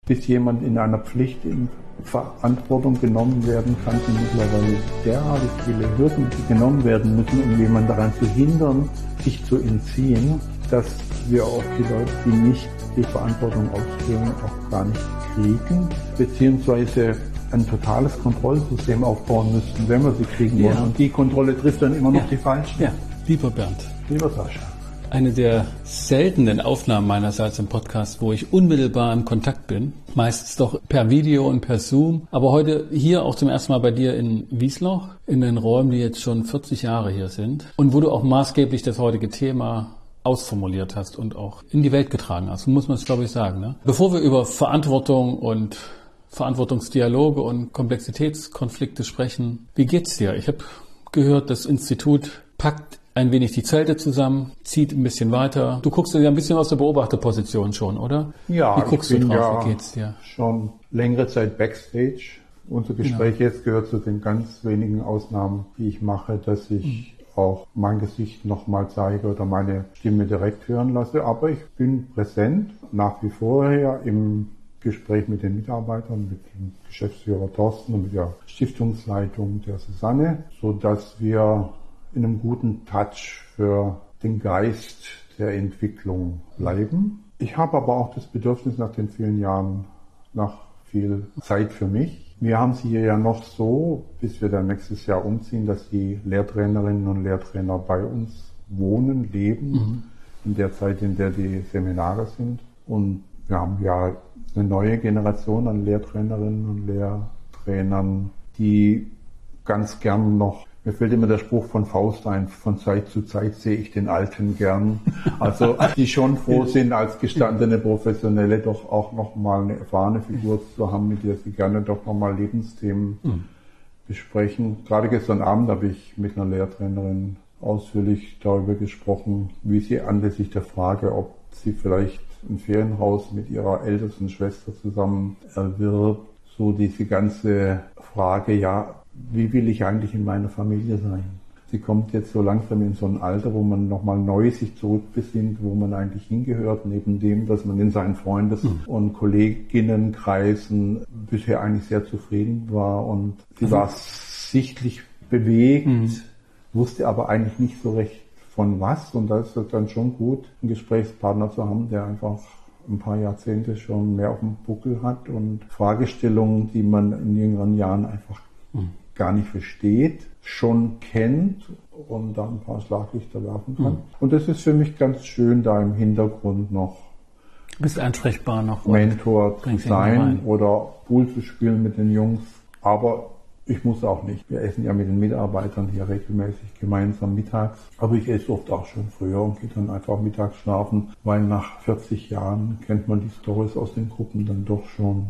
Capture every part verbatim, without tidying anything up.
bis jemand in einer Pflicht in Verantwortung genommen werden kann, sind mittlerweile derartig viele Hürden, die genommen werden müssen, um jemanden daran zu hindern, sich zu entziehen, dass wir auch die Leute, die nicht die Verantwortung ausführen, auch gar nicht kriegen, beziehungsweise ein totales Kontrollsystem aufbauen müssten, wenn wir sie kriegen wollen. Ja. Und die Kontrolle trifft dann immer noch ja. die Falschen. Ja, lieber Bernd. Lieber Sascha. Eine der seltenen Aufnahmen meinerseits im Podcast, wo ich unmittelbar im Kontakt bin. Meistens doch per Video und per Zoom. Aber heute hier auch zum ersten Mal bei dir in Wiesloch, in den Räumen, die jetzt schon vierzig Jahre hier sind. Und wo du auch maßgeblich das heutige Thema ausformuliert hast und auch in die Welt getragen hast. So muss man es, glaube ich, sagen. Ne? Bevor wir über Verantwortung und Verantwortungsdialoge und Komplexitätskonflikte sprechen, wie geht's dir? Ich habe gehört, das Institut packt ein wenig die Zelte zusammen, zieht ein bisschen weiter. Du guckst dir ein bisschen aus der Beobachterposition schon, oder? Ja, wie guckst ich bin du drauf? Ja wie geht's dir? Schon längere Zeit Backstage. Unser Gespräch genau. jetzt gehört zu den ganz wenigen Ausnahmen, die ich mache, dass ich mhm. auch mein Gesicht nochmal zeige oder meine Stimme direkt hören lasse. Aber ich bin präsent, nach wie vor her im Gespräch mit den Mitarbeitern, mit dem Geschäftsführer Thorsten und mit der Stiftungsleitung der Susanne, so dass wir in einem guten Touch für den Geist der Entwicklung bleiben. Ich habe aber auch das Bedürfnis nach den vielen Jahren, nach viel Zeit für mich. Wir haben sie hier ja noch so, bis wir dann nächstes Jahr umziehen, dass die Lehrtrainerinnen und Lehrtrainer bei uns wohnen, leben, mhm. in der Zeit, in der die Seminare sind. Und wir haben ja eine neue Generation an Lehrtrainerinnen und Lehrtrainern, die ganz gern noch, mir fällt immer der Spruch von Faust ein, von Zeit zu Zeit sehe ich den Alten gern. Also die schon froh sind, als gestandene Professionelle doch auch nochmal eine erfahrene Figur zu haben, mit der sie gerne doch nochmal Lebensthemen mhm. besprechen. Gerade gestern Abend habe ich mit einer Lehrtrainerin ausführlich darüber gesprochen, wie sie anlässlich der Frage, ob sie vielleicht ein Ferienhaus mit ihrer ältesten Schwester zusammen erwirbt, so diese ganze Frage, ja, wie will ich eigentlich in meiner Familie sein? Sie kommt jetzt so langsam in so ein Alter, wo man nochmal neu sich zurückbesinnt, wo man eigentlich hingehört, neben dem, dass man in seinen Freundes- mhm. und Kolleginnenkreisen bisher eigentlich sehr zufrieden war und sie also, war sichtlich bewegt, mhm. wusste aber eigentlich nicht so recht von was, und da ist es dann schon gut, einen Gesprächspartner zu haben, der einfach ein paar Jahrzehnte schon mehr auf dem Buckel hat und Fragestellungen, die man in jüngeren Jahren einfach mhm. gar nicht versteht, schon kennt und da ein paar Schlaglichter werfen kann. Mhm. Und das ist für mich ganz schön, da im Hintergrund noch du bist ansprechbar noch Mentor zu sein oder Pool zu spielen mit den Jungs. Aber ich muss auch nicht. Wir essen ja mit den Mitarbeitern hier regelmäßig gemeinsam mittags. Aber ich esse oft auch schon früher und gehe dann einfach mittags schlafen, weil nach vierzig Jahren kennt man die Storys aus den Gruppen dann doch schon.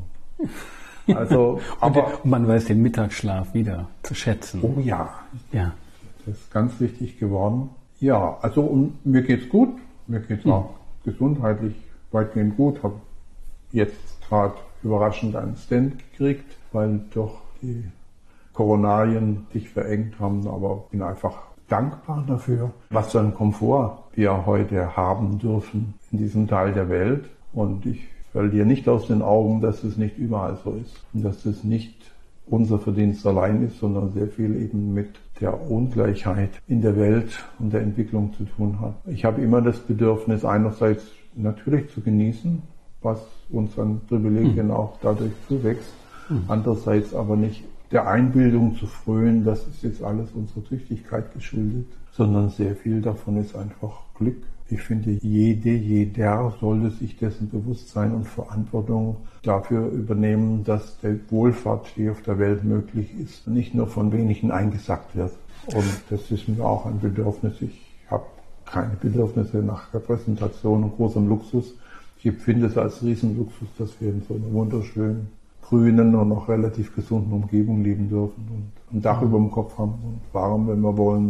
Also, aber und man weiß den Mittagsschlaf wieder zu schätzen. Oh ja. Ja. Das ist ganz wichtig geworden. Ja, also und mir geht's gut. Mir geht's mhm. auch gesundheitlich weitgehend gut. Habe jetzt gerade überraschend einen Stent gekriegt, weil doch die Koronarien sich verengt haben, aber bin einfach dankbar dafür, was für einen Komfort wir heute haben dürfen in diesem Teil der Welt. Und ich verliere nicht aus den Augen, dass es nicht überall so ist und dass es nicht unser Verdienst allein ist, sondern sehr viel eben mit der Ungleichheit in der Welt und der Entwicklung zu tun hat. Ich habe immer das Bedürfnis, einerseits natürlich zu genießen, was uns an Privilegien mhm. auch dadurch zuwächst, mhm. andererseits aber nicht der Einbildung zu frönen, das ist jetzt alles unserer Tüchtigkeit geschuldet, sondern sehr viel davon ist einfach Glück. Ich finde, jede, jeder sollte sich dessen bewusst sein und Verantwortung dafür übernehmen, dass der Wohlfahrt, die auf der Welt möglich ist, nicht nur von wenigen eingesackt wird. Und das ist mir auch ein Bedürfnis. Ich habe keine Bedürfnisse nach Repräsentation und großem Luxus. Ich empfinde es als Riesenluxus, dass wir in so einer wunderschönen, grünen und noch relativ gesunden Umgebung leben dürfen und ein Dach über dem Kopf haben und warm, wenn wir wollen und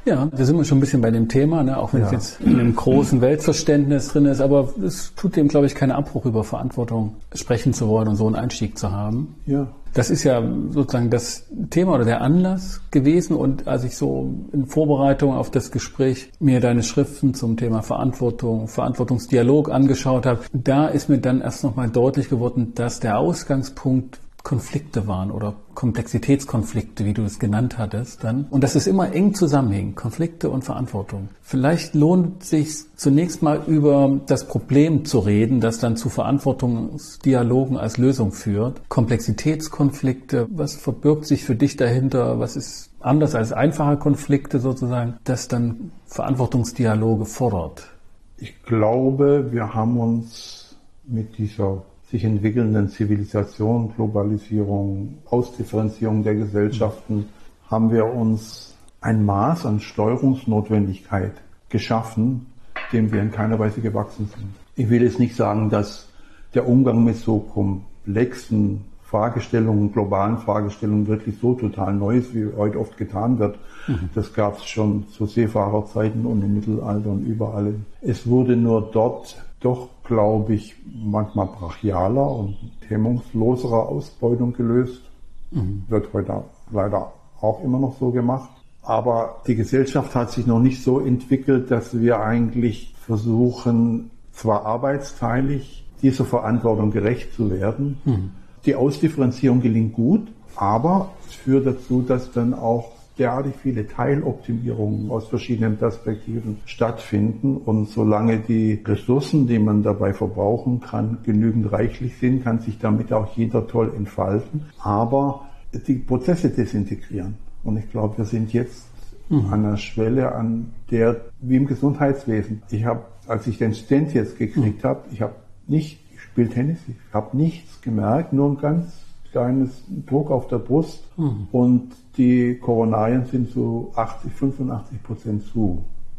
Ja, da sind wir schon ein bisschen bei dem Thema, ne? Auch wenn ja. es jetzt in einem großen Weltverständnis drin ist, aber es tut dem, glaube ich, keinen Abbruch, über Verantwortung sprechen zu wollen und so einen Einstieg zu haben. Ja. Das ist ja sozusagen das Thema oder der Anlass gewesen, und als ich so in Vorbereitung auf das Gespräch mir deine Schriften zum Thema Verantwortung, Verantwortungsdialog angeschaut habe, da ist mir dann erst nochmal deutlich geworden, dass der Ausgangspunkt Konflikte waren oder Komplexitätskonflikte, wie du es genannt hattest dann. Und dass es immer eng zusammenhing, Konflikte und Verantwortung. Vielleicht lohnt es sich zunächst mal über das Problem zu reden, das dann zu Verantwortungsdialogen als Lösung führt. Komplexitätskonflikte, was verbirgt sich für dich dahinter? Was ist anders als einfache Konflikte sozusagen, das dann Verantwortungsdialoge fordert? Ich glaube, wir haben uns mit dieser sich entwickelnden Zivilisation, Globalisierung, Ausdifferenzierung der Gesellschaften, haben wir uns ein Maß an Steuerungsnotwendigkeit geschaffen, dem wir in keiner Weise gewachsen sind. Ich will jetzt nicht sagen, dass der Umgang mit so komplexen Fragestellungen, globalen Fragestellungen wirklich so total neu ist, wie heute oft getan wird. Mhm. Das gab es schon zu Seefahrerzeiten und im Mittelalter und überall. Es wurde nur dort doch, glaube ich, manchmal brachialer und hemmungsloserer Ausbeutung gelöst. Mhm. Wird heute leider auch immer noch so gemacht. Aber die Gesellschaft hat sich noch nicht so entwickelt, dass wir eigentlich versuchen, zwar arbeitsteilig dieser Verantwortung gerecht zu werden. Mhm. Die Ausdifferenzierung gelingt gut, aber es führt dazu, dass dann auch derartig viele Teiloptimierungen aus verschiedenen Perspektiven stattfinden. Und solange die Ressourcen, die man dabei verbrauchen kann, genügend reichlich sind, kann sich damit auch jeder toll entfalten. Aber die Prozesse desintegrieren. Und ich glaube, wir sind jetzt mhm. an einer Schwelle, an der, wie im Gesundheitswesen, ich habe, als ich den Stent jetzt gekriegt mhm. habe, ich habe nicht, ich spiele Tennis, ich habe nichts gemerkt, nur ein ganz kleines Druck auf der Brust mhm. und die Koronarien sind so achtzig, fünfundachtzig Prozent zu.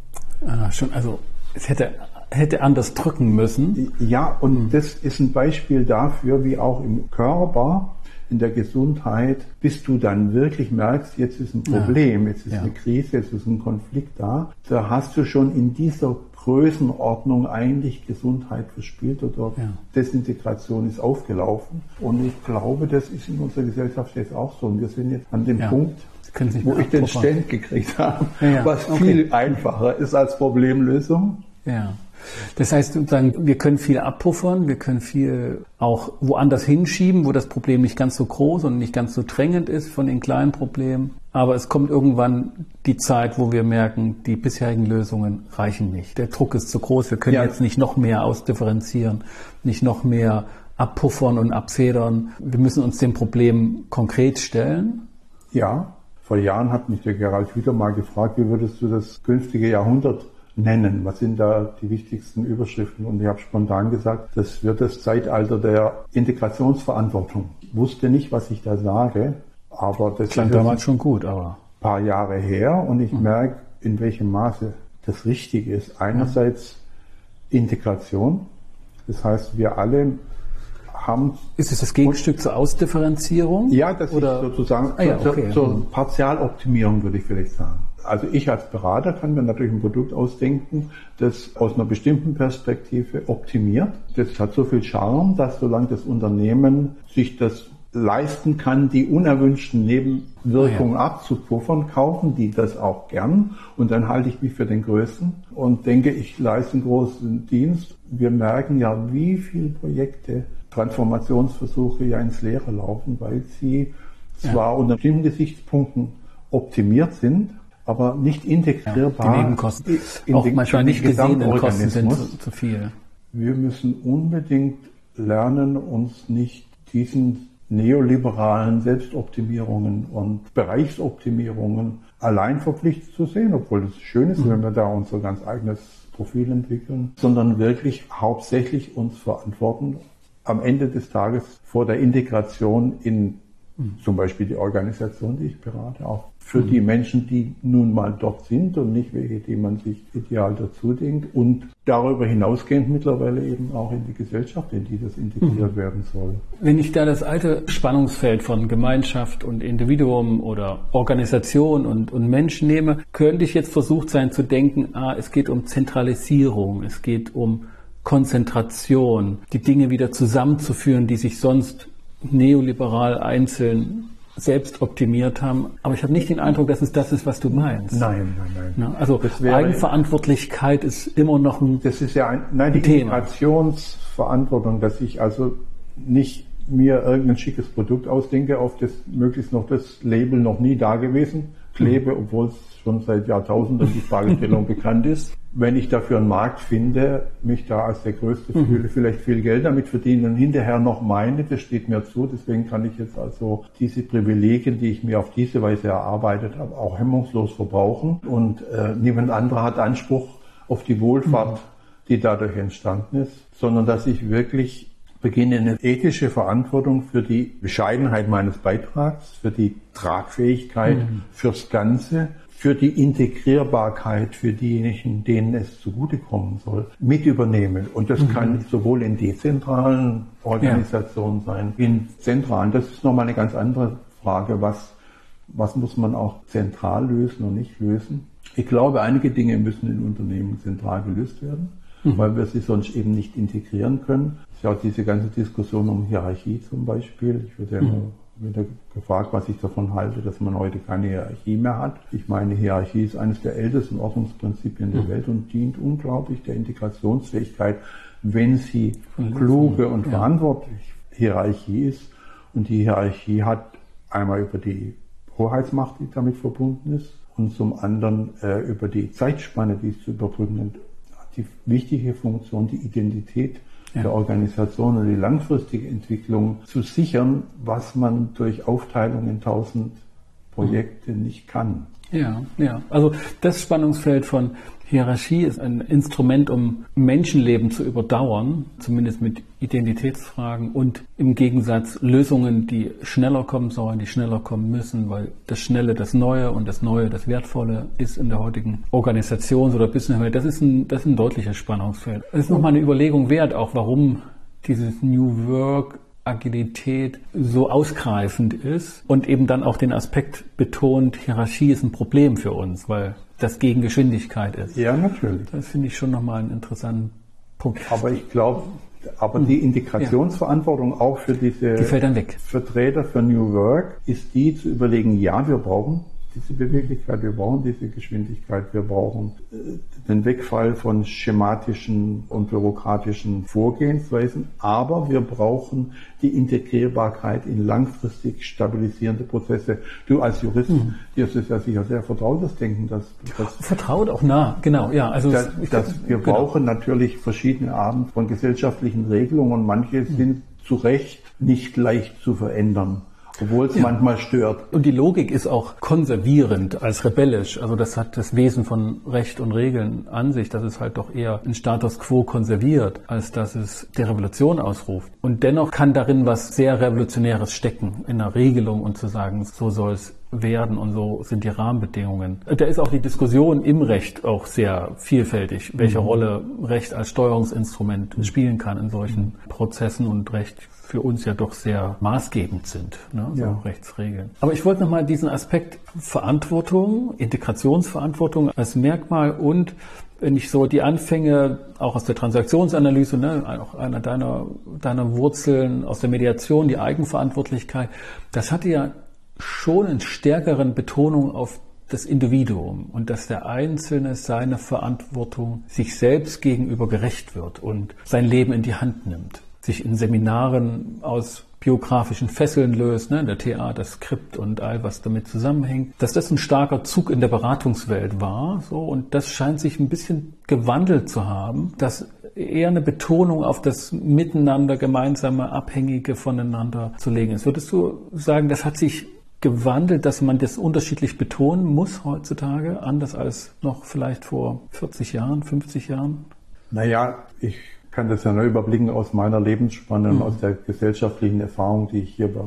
Ah, schon, also es hätte, hätte anders drücken müssen. Ja, und mhm. das ist ein Beispiel dafür, wie auch im Körper, in der Gesundheit, bis du dann wirklich merkst, jetzt ist ein Problem, ja. jetzt ist ja. eine Krise, jetzt ist ein Konflikt da, da hast du schon in dieser Größenordnung eigentlich Gesundheit verspielt oder ja. Desintegration ist aufgelaufen. Und ich glaube, das ist in unserer Gesellschaft jetzt auch so. Und wir sind jetzt an dem ja. Punkt, wo ich den Stent gekriegt habe, ja, ja. was okay. viel einfacher ist als Problemlösung. Ja. Das heißt sozusagen, wir können viel abpuffern, wir können viel auch woanders hinschieben, wo das Problem nicht ganz so groß und nicht ganz so drängend ist von den kleinen Problemen. Aber es kommt irgendwann die Zeit, wo wir merken, die bisherigen Lösungen reichen nicht. Der Druck ist zu groß, wir können ja. jetzt nicht noch mehr ausdifferenzieren, nicht noch mehr abpuffern und abfedern. Wir müssen uns dem Problem konkret stellen. Ja, vor Jahren hat mich der Gerald Hüther mal gefragt, wie würdest du das künftige Jahrhundert nennen? Was sind da die wichtigsten Überschriften? Und ich habe spontan gesagt, das wird das Zeitalter der Integrationsverantwortung. Ich wusste nicht, was ich da sage, aber das klang damals schon gut, aber ein paar Jahre her und ich mhm. merke, in welchem Maße das richtig ist. Einerseits Integration, das heißt, wir alle haben... Ist es das Gegenstück zur Ausdifferenzierung? Ja, das oder? ist sozusagen ah, ja, okay. zur, zur Partialoptimierung, würde ich vielleicht sagen. Also ich als Berater kann mir natürlich ein Produkt ausdenken, das aus einer bestimmten Perspektive optimiert. Das hat so viel Charme, dass solange das Unternehmen sich das leisten kann, die unerwünschten Nebenwirkungen oh ja. abzupuffern, kaufen die das auch gern. Und dann halte ich mich für den Größten und denke, ich leiste einen großen Dienst. Wir merken ja, wie viele Projekte, Transformationsversuche ja ins Leere laufen, weil sie ja. zwar unter bestimmten Gesichtspunkten optimiert sind, aber nicht integrierbar. Ja, die Nebenkosten, in auch den, manchmal nicht gesehene Kosten sind zu, zu viel. Wir müssen unbedingt lernen, uns nicht diesen neoliberalen Selbstoptimierungen und Bereichsoptimierungen allein verpflichtet zu sehen, obwohl es schön ist, mhm. wenn wir da unser ganz eigenes Profil entwickeln, sondern wirklich hauptsächlich uns verantworten, am Ende des Tages vor der Integration in Mhm. Zum Beispiel die Organisation, die ich berate, auch für mhm. die Menschen, die nun mal dort sind und nicht welche, die man sich ideal dazu denkt und darüber hinausgehend mittlerweile eben auch in die Gesellschaft, in die das integriert mhm. werden soll. Wenn ich da das alte Spannungsfeld von Gemeinschaft und Individuum oder Organisation und, und Mensch nehme, könnte ich jetzt versucht sein zu denken, ah, es geht um Zentralisierung, es geht um Konzentration, die Dinge wieder zusammenzuführen, die sich sonst neoliberal einzeln selbst optimiert haben. Aber ich habe nicht den Eindruck, dass es das ist, was du meinst. Nein, nein, nein. Also wäre, Eigenverantwortlichkeit ist immer noch ein Das ist ja ein, nein, die Thema. Integrationsverantwortung, dass ich also nicht mir irgendein schickes Produkt ausdenke, auf das möglichst noch das Label noch nie da gewesen klebe, mhm. obwohl es schon seit Jahrtausenden die Fragestellung bekannt ist. Wenn ich dafür einen Markt finde, mich da als der Größte mhm. fühle, vielleicht viel Geld damit verdienen und hinterher noch meine, das steht mir zu. Deswegen kann ich jetzt also diese Privilegien, die ich mir auf diese Weise erarbeitet habe, auch hemmungslos verbrauchen. Und äh, niemand anderer hat Anspruch auf die Wohlfahrt, mhm. die dadurch entstanden ist, sondern dass ich wirklich beginne, eine ethische Verantwortung für die Bescheidenheit meines Beitrags, für die Tragfähigkeit, mhm. fürs Ganze, für die Integrierbarkeit für diejenigen, denen es zugutekommen soll, mit übernehmen. Und das mhm. kann sowohl in dezentralen Organisationen ja. sein, in zentralen. Das ist nochmal eine ganz andere Frage, was, was muss man auch zentral lösen und nicht lösen. Ich glaube, einige Dinge müssen in Unternehmen zentral gelöst werden, mhm. weil wir sie sonst eben nicht integrieren können. Es ist ja auch diese ganze Diskussion um Hierarchie zum Beispiel. Ich würde ja mhm. wieder gefragt, was ich davon halte, dass man heute keine Hierarchie mehr hat. Ich meine, Hierarchie ist eines der ältesten Ordnungsprinzipien der mhm. Welt und dient unglaublich der Integrationsfähigkeit, wenn sie mhm. kluge und ja. verantwortlich Hierarchie ist. Und die Hierarchie hat einmal über die Hoheitsmacht, die damit verbunden ist, und zum anderen äh, über die Zeitspanne, die es zu überbrücken ist, die wichtige Funktion, die Identität ja. der Organisation und die langfristige Entwicklung zu sichern, was man durch Aufteilung in tausend Projekte mhm. nicht kann. Ja, ja. Also das Spannungsfeld von Hierarchie ist ein Instrument, um Menschenleben zu überdauern, zumindest mit Identitätsfragen und im Gegensatz Lösungen, die schneller kommen sollen, die schneller kommen müssen, weil das Schnelle das Neue und das Neue das Wertvolle ist in der heutigen Organisations- oder Businesswelt. Das ist ein, das ist ein deutliches Spannungsfeld. Es ist nochmal eine Überlegung wert, auch warum dieses New Work Agilität so ausgreifend ist und eben dann auch den Aspekt betont, Hierarchie ist ein Problem für uns, weil das gegen Geschwindigkeit ist. Ja, natürlich. Das finde ich schon nochmal einen interessanten Punkt. Aber ich glaube, aber die Integrationsverantwortung ja. auch für diese die fällt dann weg. Vertreter für New Work ist die zu überlegen, ja, wir brauchen diese Beweglichkeit, wir brauchen diese Geschwindigkeit, wir brauchen den Wegfall von schematischen und bürokratischen Vorgehensweisen, aber wir brauchen die Integrierbarkeit in langfristig stabilisierende Prozesse. Du als Jurist, mhm. dir ist es ja sicher sehr vertrautes Denken, dass, dass vertraut auch nah, genau, ja. Also dass, ich, dass wir genau. brauchen natürlich verschiedene Arten von gesellschaftlichen Regelungen und manche mhm. sind zu Recht nicht leicht zu verändern. Obwohl es ja. manchmal stört. Und die Logik ist auch konservierend als rebellisch. Also das hat das Wesen von Recht und Regeln an sich, dass es halt doch eher einen Status quo konserviert, als dass es der Revolution ausruft. Und dennoch kann darin was sehr Revolutionäres stecken, in der Regelung und zu sagen, so soll es werden und so sind die Rahmenbedingungen. Da ist auch die Diskussion im Recht auch sehr vielfältig, welche mhm. Rolle Recht als Steuerungsinstrument spielen kann in solchen mhm. Prozessen und Recht für uns ja doch sehr maßgebend sind, ne? So ja. Rechtsregeln. Aber ich wollte nochmal diesen Aspekt Verantwortung, Integrationsverantwortung als Merkmal und wenn ich so die Anfänge auch aus der Transaktionsanalyse, ne, auch einer deiner, deiner Wurzeln aus der Mediation, die Eigenverantwortlichkeit, das hatte ja schon eine stärkere Betonung auf das Individuum und dass der Einzelne seine Verantwortung sich selbst gegenüber gerecht wird und sein Leben in die Hand nimmt, sich in Seminaren aus biografischen Fesseln löst, ne, der T A, das Skript und all was damit zusammenhängt, dass das ein starker Zug in der Beratungswelt war, so, und das scheint sich ein bisschen gewandelt zu haben, dass eher eine Betonung auf das Miteinander, gemeinsame, Abhängige voneinander zu legen ist. Würdest du sagen, das hat sich gewandelt, dass man das unterschiedlich betonen muss heutzutage, anders als noch vielleicht vor vierzig Jahren, fünfzig Jahren? Naja, ich kann das ja nur überblicken aus meiner Lebensspanne und mhm. aus der gesellschaftlichen Erfahrung, die ich hier bei uns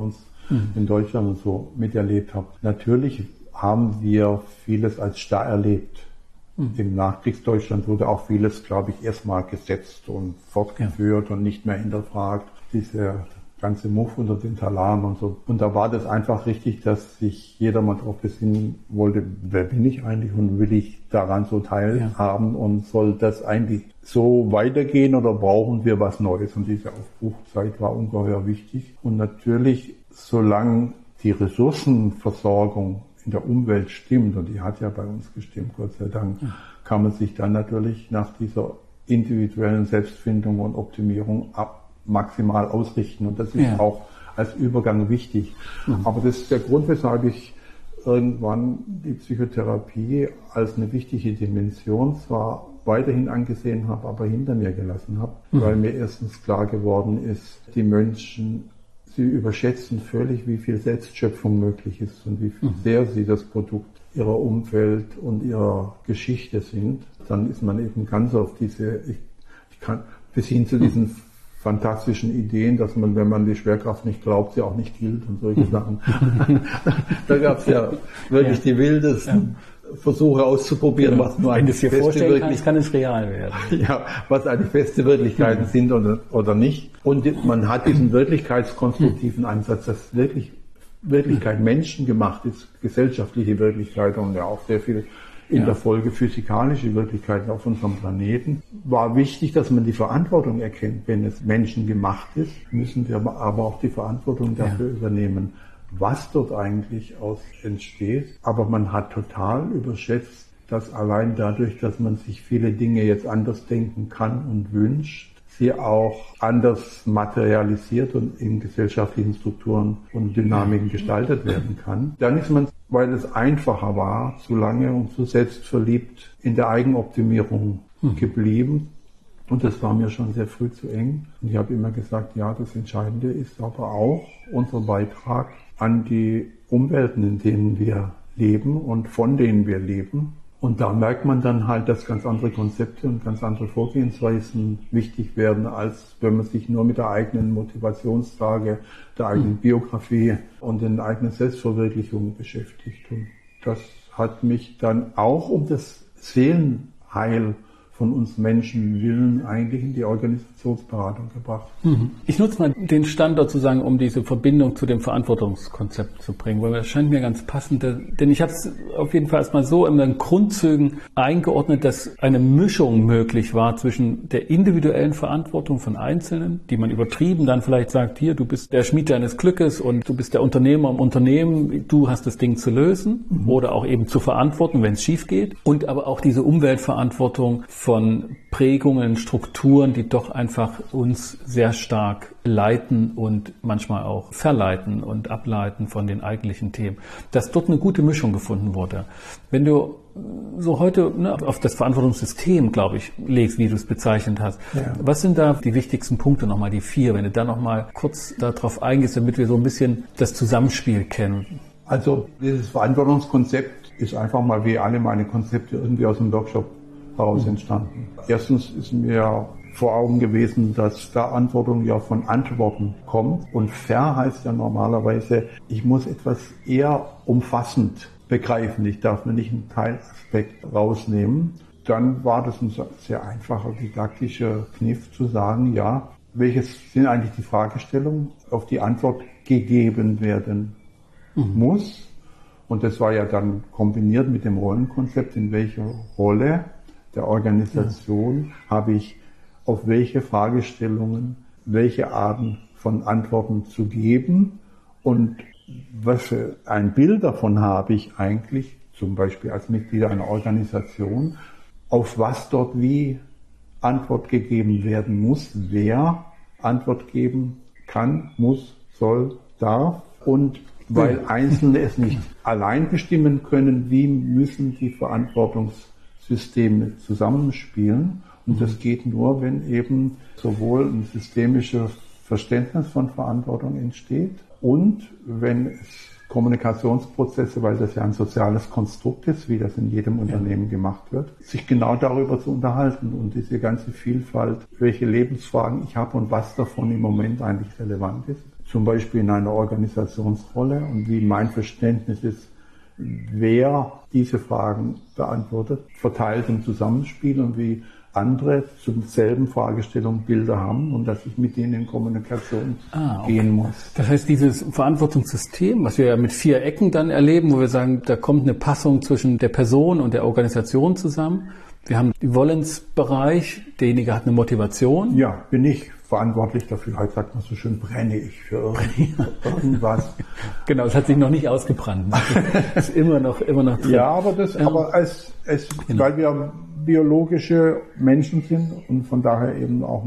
mhm. in Deutschland und so miterlebt habe. Natürlich haben wir vieles als starr erlebt. Mhm. Im Nachkriegsdeutschland wurde auch vieles, glaube ich, erstmal gesetzt und fortgeführt ja. und nicht mehr hinterfragt. Diese ganze Muff unter den Talaren und so. Und da war das einfach richtig, dass sich jeder mal drauf besinnen wollte, wer bin ich eigentlich und will ich daran so teilhaben ja. und soll das eigentlich so weitergehen oder brauchen wir was Neues? Und diese Aufbruchzeit war ungeheuer wichtig. Und natürlich, solange die Ressourcenversorgung in der Umwelt stimmt, und die hat ja bei uns gestimmt, Gott sei Dank, ja. kann man sich dann natürlich nach dieser individuellen Selbstfindung und Optimierung ab maximal ausrichten. Und das ist ja. auch als Übergang wichtig. Mhm. Aber das ist der Grund, weshalb ich irgendwann die Psychotherapie als eine wichtige Dimension zwar weiterhin angesehen habe, aber hinter mir gelassen habe, mhm. weil mir erstens klar geworden ist, die Menschen, sie überschätzen völlig, wie viel Selbstschöpfung möglich ist und wie viel mhm. sehr sie das Produkt ihrer Umwelt und ihrer Geschichte sind. Dann ist man eben ganz auf diese, ich, ich kann bis hin zu diesen mhm. fantastischen Ideen, dass man, wenn man die Schwerkraft nicht glaubt, sie auch nicht hielt und solche Sachen. Da gab es ja wirklich ja. die wildesten ja. Versuche auszuprobieren, ja. was nur eine feste Wirklichkeit kann es real werden. Ja, was eigentlich feste Wirklichkeiten mhm. sind oder, oder nicht. Und man hat diesen wirklichkeitskonstruktiven mhm. Ansatz, dass wirklich Wirklichkeit mhm. menschengemacht ist, gesellschaftliche Wirklichkeit und ja auch sehr viel in ja. der Folge physikalische Wirklichkeiten auf unserem Planeten. War wichtig, dass man die Verantwortung erkennt. Wenn es menschengemacht ist, müssen wir aber auch die Verantwortung dafür ja. übernehmen, was dort eigentlich aus entsteht. Aber man hat total überschätzt, dass allein dadurch, dass man sich viele Dinge jetzt anders denken kann und wünscht, sie auch anders materialisiert und in gesellschaftlichen Strukturen und Dynamiken gestaltet werden kann. Dann ist man, weil es einfacher war, zu lange und zu selbstverliebt in der Eigenoptimierung hm. geblieben. Und das war mir schon sehr früh zu eng. Und ich habe immer gesagt, ja, das Entscheidende ist aber auch unser Beitrag an die Umwelten, in denen wir leben und von denen wir leben. Und da merkt man dann halt, dass ganz andere Konzepte und ganz andere Vorgehensweisen wichtig werden, als wenn man sich nur mit der eigenen Motivationslage, der eigenen mhm. Biografie und den eigenen Selbstverwirklichungen beschäftigt. Und das hat mich dann auch um das Seelenheil von uns Menschen willen eigentlich in die Organisationsberatung gebracht. Ich nutze mal den Standort sozusagen, um diese Verbindung zu dem Verantwortungskonzept zu bringen, weil das scheint mir ganz passend, denn ich habe es auf jeden Fall erstmal so in den Grundzügen eingeordnet, dass eine Mischung möglich war zwischen der individuellen Verantwortung von Einzelnen, die man übertrieben dann vielleicht sagt, hier, du bist der Schmied deines Glückes und du bist der Unternehmer im Unternehmen, du hast das Ding zu lösen mhm. oder auch eben zu verantworten, wenn es schief geht, und aber auch diese Umweltverantwortung von Prägungen, Strukturen, die doch einfach uns sehr stark leiten und manchmal auch verleiten und ableiten von den eigentlichen Themen. Dass dort eine gute Mischung gefunden wurde. Wenn du so heute ne, auf das Verantwortungssystem, glaube ich, legst, wie du es bezeichnet hast, ja. was sind da die wichtigsten Punkte nochmal, die vier, wenn du da nochmal kurz darauf eingehst, damit wir so ein bisschen das Zusammenspiel kennen? Also dieses Verantwortungskonzept ist einfach mal wie alle meine Konzepte irgendwie aus dem Workshop heraus entstanden. Erstens ist mir vor Augen gewesen, dass Verantwortung ja von Antworten kommt. Und fair heißt ja normalerweise, ich muss etwas eher umfassend begreifen. Ich darf mir nicht einen Teilaspekt rausnehmen. Dann war das ein sehr einfacher didaktischer Kniff zu sagen, ja, welches sind eigentlich die Fragestellungen, auf die Antwort gegeben werden mhm. muss. Und das war ja dann kombiniert mit dem Rollenkonzept, in welcher Rolle der Organisation ja. habe ich auf welche Fragestellungen, welche Arten von Antworten zu geben und was für ein Bild davon habe ich eigentlich, zum Beispiel als Mitglied einer Organisation, auf was dort wie Antwort gegeben werden muss, wer Antwort geben kann, muss, soll, darf, und weil Einzelne es nicht allein bestimmen können, wie müssen die Verantwortungs Systeme zusammenspielen. Und das geht nur, wenn eben sowohl ein systemisches Verständnis von Verantwortung entsteht und wenn es Kommunikationsprozesse, weil das ja ein soziales Konstrukt ist, wie das in jedem Unternehmen ja. gemacht wird, sich genau darüber zu unterhalten und diese ganze Vielfalt, welche Lebensfragen ich habe und was davon im Moment eigentlich relevant ist. Zum Beispiel in einer Organisationsrolle und wie mein Verständnis ist, wer diese Fragen beantwortet, verteilt im Zusammenspiel und wie andere zum selben Fragestellung Bilder haben und dass ich mit denen in Kommunikation ah, okay. gehen muss. Das heißt, dieses Verantwortungssystem, was wir ja mit vier Ecken dann erleben, wo wir sagen, da kommt eine Passung zwischen der Person und der Organisation zusammen. Wir haben den Wollensbereich, derjenige hat eine Motivation. Ja, bin ich verantwortlich dafür. Heute sagt man so schön, brenne ich für irgendwas. Genau, es hat sich noch nicht ausgebrannt. Es ist immer noch, immer noch drin. Ja, aber das, ähm, aber es, es, genau. weil wir biologische Menschen sind und von daher eben auch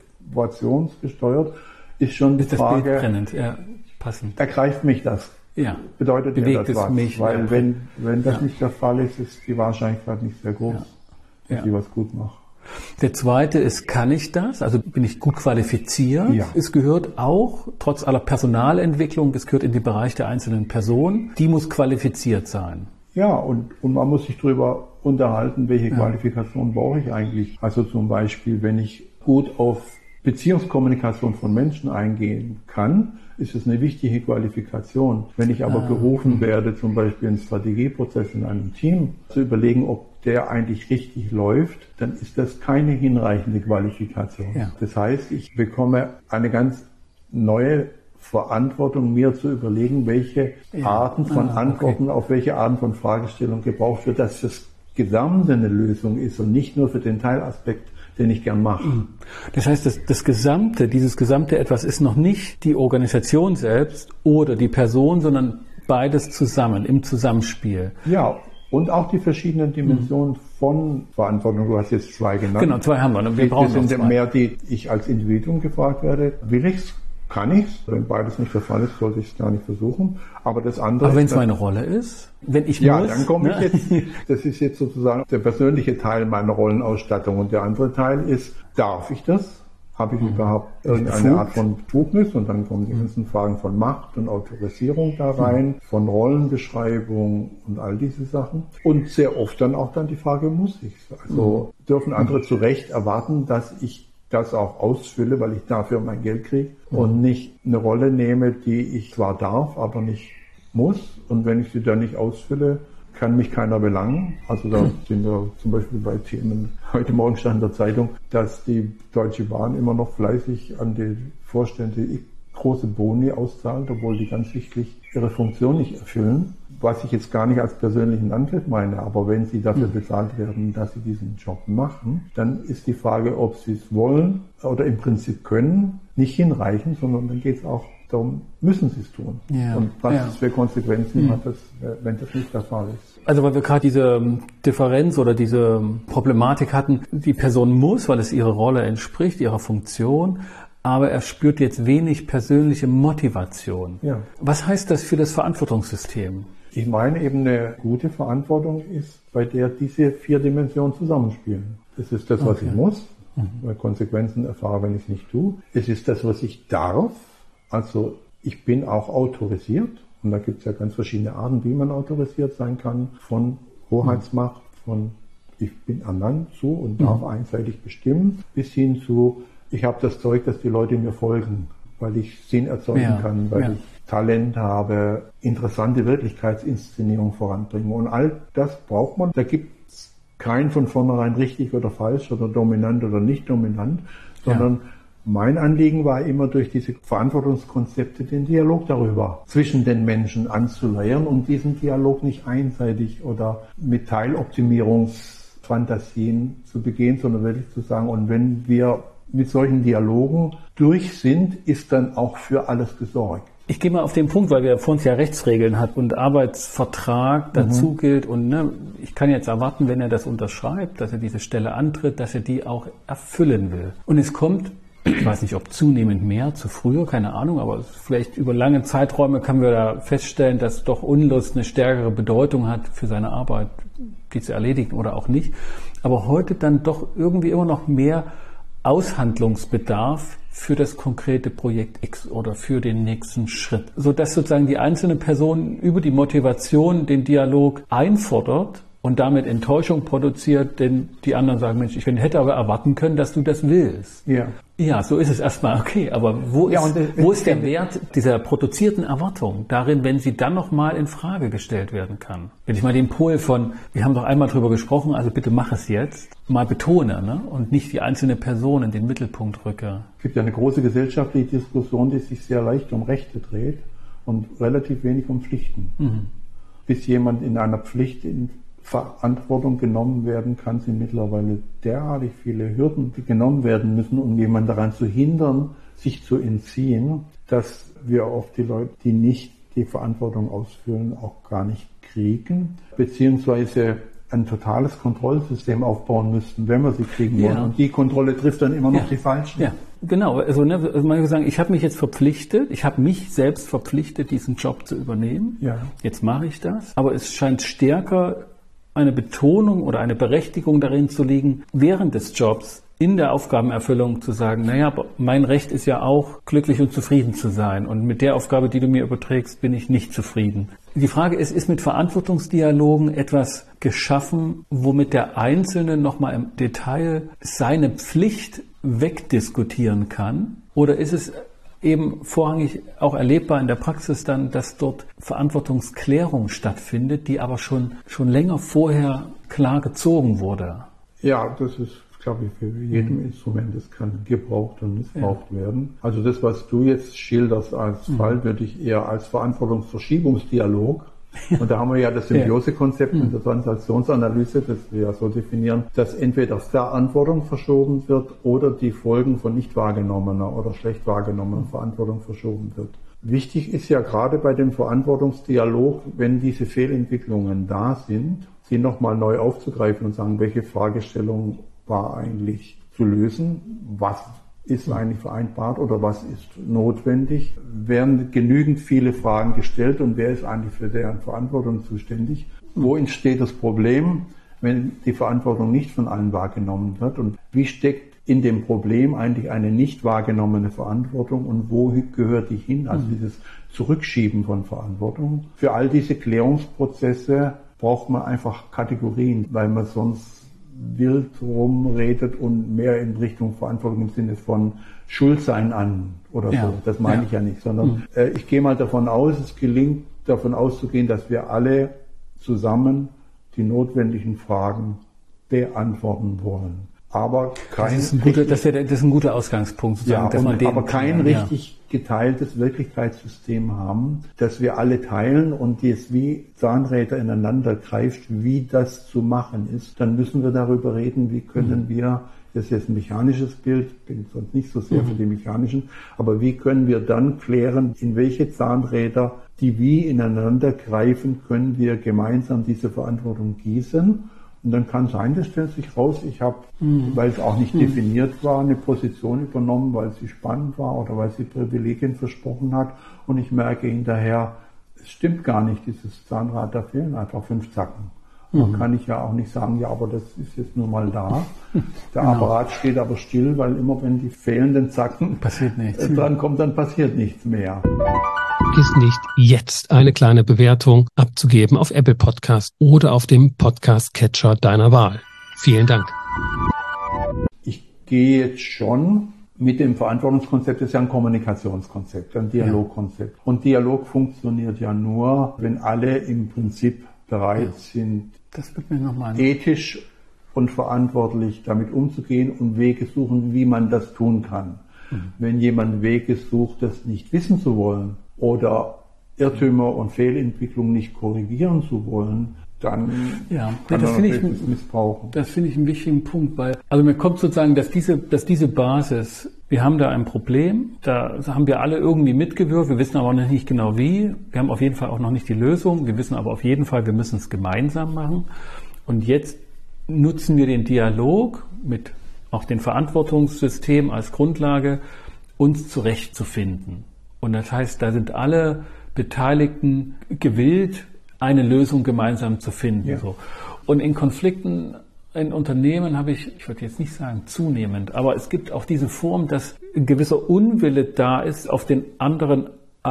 motivationsgesteuert, ist schon die ist Frage, das Bild brennend, ja, passend. Ergreift mich das? Ja. Bedeutet Bewegt mir das es was? mich? Weil ja. wenn, wenn das ja. nicht der Fall ist, ist die Wahrscheinlichkeit nicht sehr groß, ja. dass ja. ich was gut mache. Der zweite ist, kann ich das? Also bin ich gut qualifiziert? Ja. Es gehört auch, trotz aller Personalentwicklung, das gehört in den Bereich der einzelnen Person, die muss qualifiziert sein. Ja, und, und man muss sich darüber unterhalten, welche ja. Qualifikation brauche ich eigentlich. Also zum Beispiel, wenn ich gut auf Beziehungskommunikation von Menschen eingehen kann, ist es eine wichtige Qualifikation. Wenn ich aber ah. gerufen werde, zum Beispiel einen Strategieprozess in einem Team, zu überlegen, ob der eigentlich richtig läuft, dann ist das keine hinreichende Qualifikation. Ja. Das heißt, ich bekomme eine ganz neue Verantwortung, mir zu überlegen, welche ja. Arten von ah, Antworten okay. auf welche Arten von Fragestellungen gebraucht wird, dass das Gesamte eine Lösung ist und nicht nur für den Teilaspekt, den ich gern mache. Das heißt, das, das Gesamte, dieses gesamte Etwas ist noch nicht die Organisation selbst oder die Person, sondern beides zusammen, im Zusammenspiel. Ja, und auch die verschiedenen Dimensionen mhm. von Verantwortung. Du hast jetzt zwei genannt. Genau, zwei haben wir. Wir brauchen sind zwei. Mehr, die ich als Individuum gefragt werde. Will ich's? Kann ich's? Wenn beides nicht der Fall ist, sollte ich es gar nicht versuchen. Aber das andere. Aber wenn es meine Rolle ist, wenn ich ja, muss. Ja, dann komme ne? ich jetzt. Das ist jetzt sozusagen der persönliche Teil meiner Rollenausstattung. Und der andere Teil ist, darf ich das? Habe ich mhm. überhaupt irgendeine Befugt? Art von Befugnis? Und dann kommen die ganzen Fragen von Macht und Autorisierung da rein, mhm. von Rollenbeschreibung und all diese Sachen. Und sehr oft dann auch dann die Frage, muss ich's? Also mhm. dürfen andere zu Recht erwarten, dass ich das auch ausfülle, weil ich dafür mein Geld kriege mhm. und nicht eine Rolle nehme, die ich zwar darf, aber nicht muss. Und wenn ich sie dann nicht ausfülle, kann mich keiner belangen. Also da mhm. sind wir zum Beispiel bei Themen, heute Morgen stand in der Zeitung, dass die Deutsche Bahn immer noch fleißig an die Vorstände große Boni auszahlt, obwohl die ganz sichtlich ihre Funktion nicht erfüllen. Was ich jetzt gar nicht als persönlichen Angriff meine, aber wenn sie dafür bezahlt werden, dass sie diesen Job machen, dann ist die Frage, ob sie es wollen oder im Prinzip können, nicht hinreichend, sondern dann geht es auch darum, müssen sie es tun. Ja, und was ja. es für Konsequenzen mhm. hat das, wenn das nicht der Fall ist. Also weil wir gerade diese Differenz oder diese Problematik hatten, die Person muss, weil es ihrer Rolle entspricht, ihrer Funktion, aber er spürt jetzt wenig persönliche Motivation. Ja. Was heißt das für das Verantwortungssystem? Ich meine eben, eine gute Verantwortung ist, bei der diese vier Dimensionen zusammenspielen. Das ist das, was okay. ich muss, mhm. weil Konsequenzen erfahre, wenn ich es nicht tue. Es ist das, was ich darf. Also ich bin auch autorisiert. Und da gibt es ja ganz verschiedene Arten, wie man autorisiert sein kann. Von Hoheitsmacht, von ich bin ernannt zu und darf mhm. einseitig bestimmen, bis hin zu ich habe das Zeug, dass die Leute mir folgen, weil ich Sinn erzeugen ja, kann, weil ja. ich Talent habe, interessante Wirklichkeitsinszenierung voranbringen. Und all das braucht man. Da gibt es kein von vornherein richtig oder falsch oder dominant oder nicht dominant, sondern ja. mein Anliegen war immer durch diese Verantwortungskonzepte den Dialog darüber zwischen den Menschen anzuleiern und diesen Dialog nicht einseitig oder mit Teiloptimierungsfantasien zu begehen, sondern wirklich zu sagen, und wenn wir mit solchen Dialogen durch sind, ist dann auch für alles gesorgt. Ich gehe mal auf den Punkt, weil wir vor uns ja Rechtsregeln hat und Arbeitsvertrag dazu mhm. gilt. Und ne, ich kann jetzt erwarten, wenn er das unterschreibt, dass er diese Stelle antritt, dass er die auch erfüllen will. Und es kommt, ich weiß nicht, ob zunehmend mehr zu früher, keine Ahnung, aber vielleicht über lange Zeiträume können wir da feststellen, dass doch Unlust eine stärkere Bedeutung hat für seine Arbeit, die zu erledigen oder auch nicht. Aber heute dann doch irgendwie immer noch mehr Aushandlungsbedarf für das konkrete Projekt X oder für den nächsten Schritt, sodass sozusagen die einzelne Person über die Motivation den Dialog einfordert und damit Enttäuschung produziert, denn die anderen sagen, Mensch, ich hätte aber erwarten können, dass du das willst. Ja. Ja, so ist es erstmal okay, aber wo ist, ja, und, äh, wo ist der Wert dieser produzierten Erwartung darin, wenn sie dann nochmal in Frage gestellt werden kann? Wenn ich mal den Pol von, wir haben doch einmal drüber gesprochen, also bitte mach es jetzt, mal betone, ne? Und nicht die einzelne Person in den Mittelpunkt rücke. Es gibt ja eine große gesellschaftliche Diskussion, die sich sehr leicht um Rechte dreht und relativ wenig um Pflichten. Mhm. Bis jemand in einer Pflicht in Verantwortung genommen werden kann, sind mittlerweile derartig viele Hürden, die genommen werden müssen, um jemanden daran zu hindern, sich zu entziehen, dass wir oft die Leute, die nicht die Verantwortung ausfüllen, auch gar nicht kriegen, beziehungsweise ein totales Kontrollsystem aufbauen müssten, wenn wir sie kriegen wollen. Ja. Und die Kontrolle trifft dann immer noch ja. die Falschen. Ja, genau. Also, ne, also man kann sagen, ich habe mich jetzt verpflichtet, ich habe mich selbst verpflichtet, diesen Job zu übernehmen. Ja. Jetzt mache ich das. Aber es scheint stärker eine Betonung oder eine Berechtigung darin zu liegen, während des Jobs in der Aufgabenerfüllung zu sagen, naja, mein Recht ist ja auch, glücklich und zufrieden zu sein. Und mit der Aufgabe, die du mir überträgst, bin ich nicht zufrieden. Die Frage ist, ist mit Verantwortungsdialogen etwas geschaffen, womit der Einzelne nochmal im Detail seine Pflicht wegdiskutieren kann? Oder ist es eben vorrangig auch erlebbar in der Praxis dann, dass dort Verantwortungsklärung stattfindet, die aber schon, schon länger vorher klar gezogen wurde? Ja, das ist, glaube ich, für jedem mhm. Instrument, das kann gebraucht und missbraucht ja. werden. Also das, was du jetzt schilderst als mhm. Fall, würde ich eher als Verantwortungsverschiebungsdialog. Und da haben wir ja das Symbiose-Konzept in der Transaktionsanalyse, das wir ja so definieren, dass entweder Verantwortung verschoben wird oder die Folgen von nicht wahrgenommener oder schlecht wahrgenommener Verantwortung verschoben wird. Wichtig ist ja gerade bei dem Verantwortungsdialog, wenn diese Fehlentwicklungen da sind, sie nochmal neu aufzugreifen und sagen, welche Fragestellung war eigentlich zu lösen, was ist eigentlich vereinbart oder was ist notwendig? Werden genügend viele Fragen gestellt und wer ist eigentlich für deren Verantwortung zuständig? Wo entsteht das Problem, wenn die Verantwortung nicht von allen wahrgenommen wird? Und wie steckt in dem Problem eigentlich eine nicht wahrgenommene Verantwortung und wo gehört die hin? Also dieses Zurückschieben von Verantwortung. Für all diese Klärungsprozesse braucht man einfach Kategorien, weil man sonst wild rumredet und mehr in Richtung Verantwortung im Sinne von Schuldsein an oder ja, so. Das meine ja. ich ja nicht, sondern mhm. äh, ich gehe mal davon aus, es gelingt davon auszugehen, dass wir alle zusammen die notwendigen Fragen beantworten wollen. Aber kein das ist ein guter, das, das ist ein guter Ausgangspunkt, sozusagen, ja, dass man und, den, aber kein ja. richtig geteiltes Wirklichkeitssystem haben, das wir alle teilen und das wie Zahnräder ineinander greift, wie das zu machen ist. Dann müssen wir darüber reden, wie können mhm. wir, das ist jetzt ein mechanisches Bild, bin sonst nicht so sehr mhm. für die mechanischen, aber wie können wir dann klären, in welche Zahnräder, die wie ineinander greifen, können wir gemeinsam diese Verantwortung gießen. Und dann kann sein, das stellt sich raus, ich habe, mhm. weil es auch nicht mhm. definiert war, eine Position übernommen, weil sie spannend war oder weil sie Privilegien versprochen hat. Und ich merke hinterher, es stimmt gar nicht, dieses Zahnrad, da fehlen einfach fünf Zacken. Mhm. Dann kann ich ja auch nicht sagen, ja, aber das ist jetzt nur mal da. Der genau. Apparat steht aber still, weil immer wenn die fehlenden Zacken passiert nichts. dran kommt, dann passiert nichts mehr. Vergiss nicht, jetzt eine kleine Bewertung abzugeben auf Apple Podcast oder auf dem Podcast-Catcher deiner Wahl. Vielen Dank. Ich gehe jetzt schon mit dem Verantwortungskonzept, das ist ja ein Kommunikationskonzept, ein Dialogkonzept. Ja. Und Dialog funktioniert ja nur, wenn alle im Prinzip bereit ja. sind, das wird mir noch mal ethisch und verantwortlich damit umzugehen und Wege suchen, wie man das tun kann. Mhm. Wenn jemand Wege sucht, das nicht wissen zu wollen, oder Irrtümer und Fehlentwicklung nicht korrigieren zu wollen, dann ja, kann das man das das missbrauchen. Das finde ich einen wichtigen Punkt, weil also mir kommt sozusagen, dass diese, dass diese Basis, wir haben da ein Problem, da haben wir alle irgendwie mitgewirkt, wir wissen aber noch nicht genau wie, wir haben auf jeden Fall auch noch nicht die Lösung, wir wissen aber auf jeden Fall, wir müssen es gemeinsam machen und jetzt nutzen wir den Dialog mit auch dem Verantwortungssystem als Grundlage, uns zurechtzufinden. Und das heißt, da sind alle Beteiligten gewillt, eine Lösung gemeinsam zu finden. Ja. So. Und in Konflikten in Unternehmen habe ich, ich würde jetzt nicht sagen zunehmend, aber es gibt auch diese Form, dass ein gewisser Unwille da ist, auf den anderen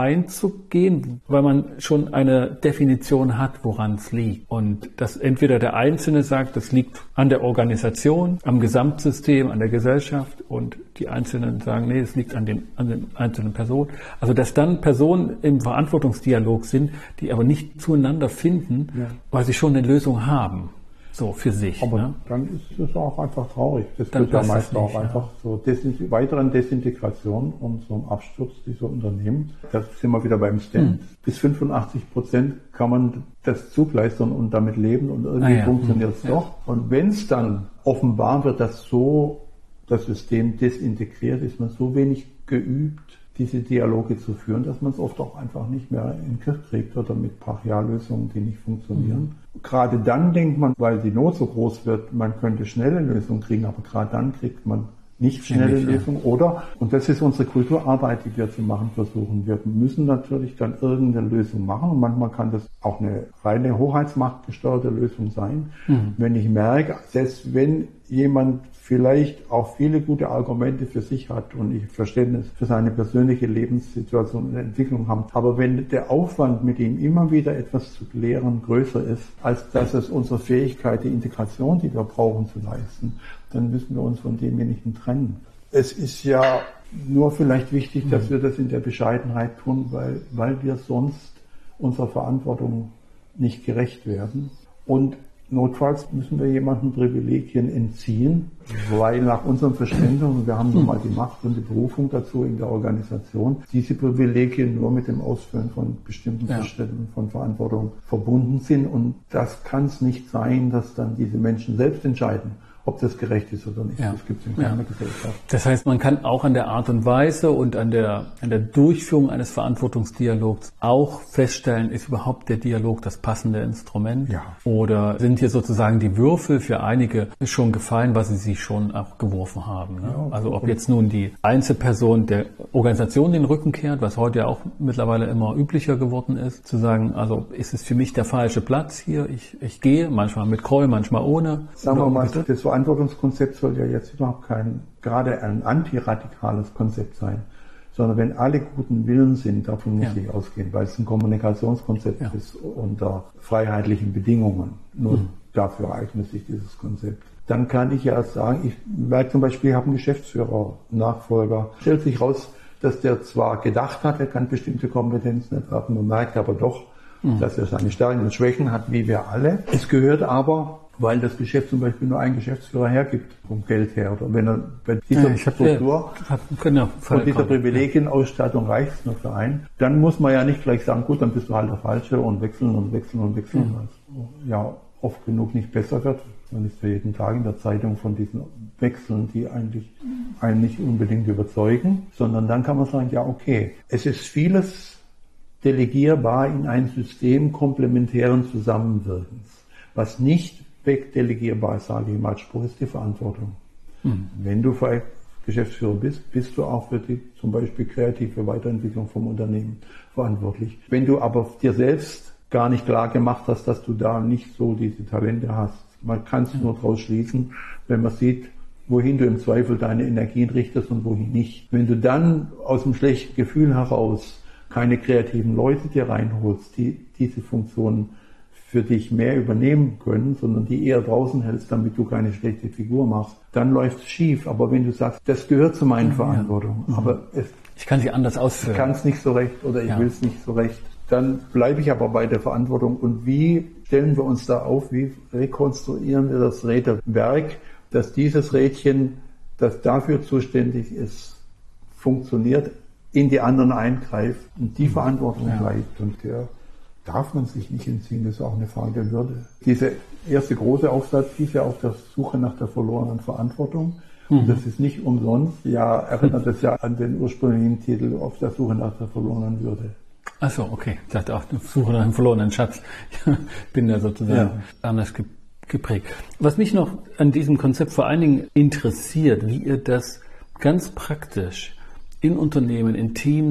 einzugehen, weil man schon eine Definition hat, woran es liegt. Und dass entweder der Einzelne sagt, das liegt an der Organisation, am Gesamtsystem, an der Gesellschaft und die Einzelnen sagen, nee, es liegt an den, an den einzelnen Personen. Also dass dann Personen im Verantwortungsdialog sind, die aber nicht zueinander finden, ja. weil sie schon eine Lösung haben. So für sich. Aber ne? dann ist es auch einfach traurig. Das dann führt ja meist nicht, auch ja. einfach zur Desin- weiteren Desintegration und zum Absturz dieser Unternehmen. Da sind wir wieder beim Stand. Hm. Bis fünfundachtzig Prozent kann man das zugleistern und damit leben und irgendwie ah, ja. funktioniert es hm. doch. Ja. Und wenn es dann offenbar wird, dass so das System desintegriert, ist man so wenig geübt, diese Dialoge zu führen, dass man es oft auch einfach nicht mehr in den Griff kriegt oder mit Brachiallösungen, die nicht funktionieren. Mhm. Gerade dann denkt man, weil die Not so groß wird, man könnte schnelle Lösungen kriegen, aber gerade dann kriegt man nicht schnelle ja, Lösungen. Oder, und das ist unsere Kulturarbeit, die wir zu machen versuchen. Wir müssen natürlich dann irgendeine Lösung machen und manchmal kann das auch eine reine hoheitsmachtgesteuerte Lösung sein. Mhm. Wenn ich merke, selbst wenn jemand vielleicht auch viele gute Argumente für sich hat und ich Verständnis für seine persönliche Lebenssituation und Entwicklung haben. Aber wenn der Aufwand mit ihm immer wieder etwas zu klären größer ist, als dass es unsere Fähigkeit, die Integration, die wir brauchen, zu leisten, dann müssen wir uns von demjenigen trennen. Es ist ja nur vielleicht wichtig, dass wir das in der Bescheidenheit tun, weil, weil wir sonst unserer Verantwortung nicht gerecht werden. Und notfalls müssen wir jemandem Privilegien entziehen, weil nach unserem Verständnis, und wir haben nun mal die Macht und die Berufung dazu in der Organisation, diese Privilegien nur mit dem Ausfüllen von bestimmten ja. Verständnissen von Verantwortung verbunden sind. Und das kann es nicht sein, dass dann diese Menschen selbst entscheiden, ob das gerecht ist oder nicht. Ja. Das gibt es in keiner ja. Gesellschaft. Das heißt, man kann auch an der Art und Weise und an der, an der Durchführung eines Verantwortungsdialogs auch feststellen, ist überhaupt der Dialog das passende Instrument? Ja. Oder sind hier sozusagen die Würfel für einige schon gefallen, was sie sich schon auch geworfen haben? Ne? Ja, also ob jetzt nun die Einzelperson der Organisation den Rücken kehrt, was heute ja auch mittlerweile immer üblicher geworden ist, zu sagen, also ist es für mich der falsche Platz hier? Ich, ich gehe, manchmal mit Groll, manchmal ohne. Sagen wir mal, das Verantwortungskonzept soll ja jetzt überhaupt kein, gerade ein antiradikales Konzept sein, sondern wenn alle guten Willen sind, davon muss ja. ich ausgehen, weil es ein Kommunikationskonzept ja. ist unter freiheitlichen Bedingungen. Nur mhm. dafür eignet sich dieses Konzept. Dann kann ich ja sagen, ich, weil zum Beispiel, ich habe einen Geschäftsführer, Nachfolger, stellt sich raus, dass der zwar gedacht hat, er kann bestimmte Kompetenzen nicht haben, man merkt aber doch, mhm. dass er seine Stärken und Schwächen hat, wie wir alle. Es gehört aber, weil das Geschäft zum Beispiel nur einen Geschäftsführer hergibt, vom Geld her. Oder wenn er bei dieser ja, Struktur genau, von dieser Privilegienausstattung reicht es nur für einen, dann muss man ja nicht gleich sagen, gut, dann bist du halt der Falsche und wechseln und wechseln und wechseln, mhm. was ja oft genug nicht besser wird. Man ist ja jeden Tag in der Zeitung von diesen Wechseln, die eigentlich einen nicht unbedingt überzeugen, sondern dann kann man sagen, ja okay, es ist vieles delegierbar in ein System komplementären Zusammenwirkens, was nicht wegdelegierbar, sage ich mal, als Spruch ist die Verantwortung. Mhm. Wenn du Geschäftsführer bist, bist du auch für die zum Beispiel kreative Weiterentwicklung vom Unternehmen verantwortlich. Wenn du aber dir selbst gar nicht klar gemacht hast, dass du da nicht so diese Talente hast, man kann es mhm. nur daraus schließen, wenn man sieht, wohin du im Zweifel deine Energien richtest und wohin nicht. Wenn du dann aus dem schlechten Gefühl heraus keine kreativen Leute dir reinholst, die diese Funktionen für dich mehr übernehmen können, sondern die eher draußen hältst, damit du keine schlechte Figur machst, dann läuft es schief. Aber wenn du sagst, das gehört zu meinen ja, Verantwortungen, ja. aber es, ich kann sie anders ausführen. Ich kann es nicht so recht oder ich ja. will es nicht so recht, dann bleibe ich aber bei der Verantwortung. Und wie stellen wir uns da auf, wie rekonstruieren wir das Räderwerk, dass dieses Rädchen, das dafür zuständig ist, funktioniert, in die anderen eingreift und die Verantwortung ja. bleibt. Und der darf man sich nicht entziehen, das ist auch eine Frage der Würde. Dieser erste große Aufsatz hieß ja auf der Suche nach der verlorenen Verantwortung. Mhm. Und das ist nicht umsonst. Ja, erinnert es ja an den ursprünglichen Titel Auf der Suche nach der verlorenen Würde. Ach so, okay. Ich dachte auch, Suche nach dem verlorenen Schatz. Ich bin da sozusagen ja. anders geprägt. Was mich noch an diesem Konzept vor allen Dingen interessiert, wie ihr das ganz praktisch in Unternehmen, in Teams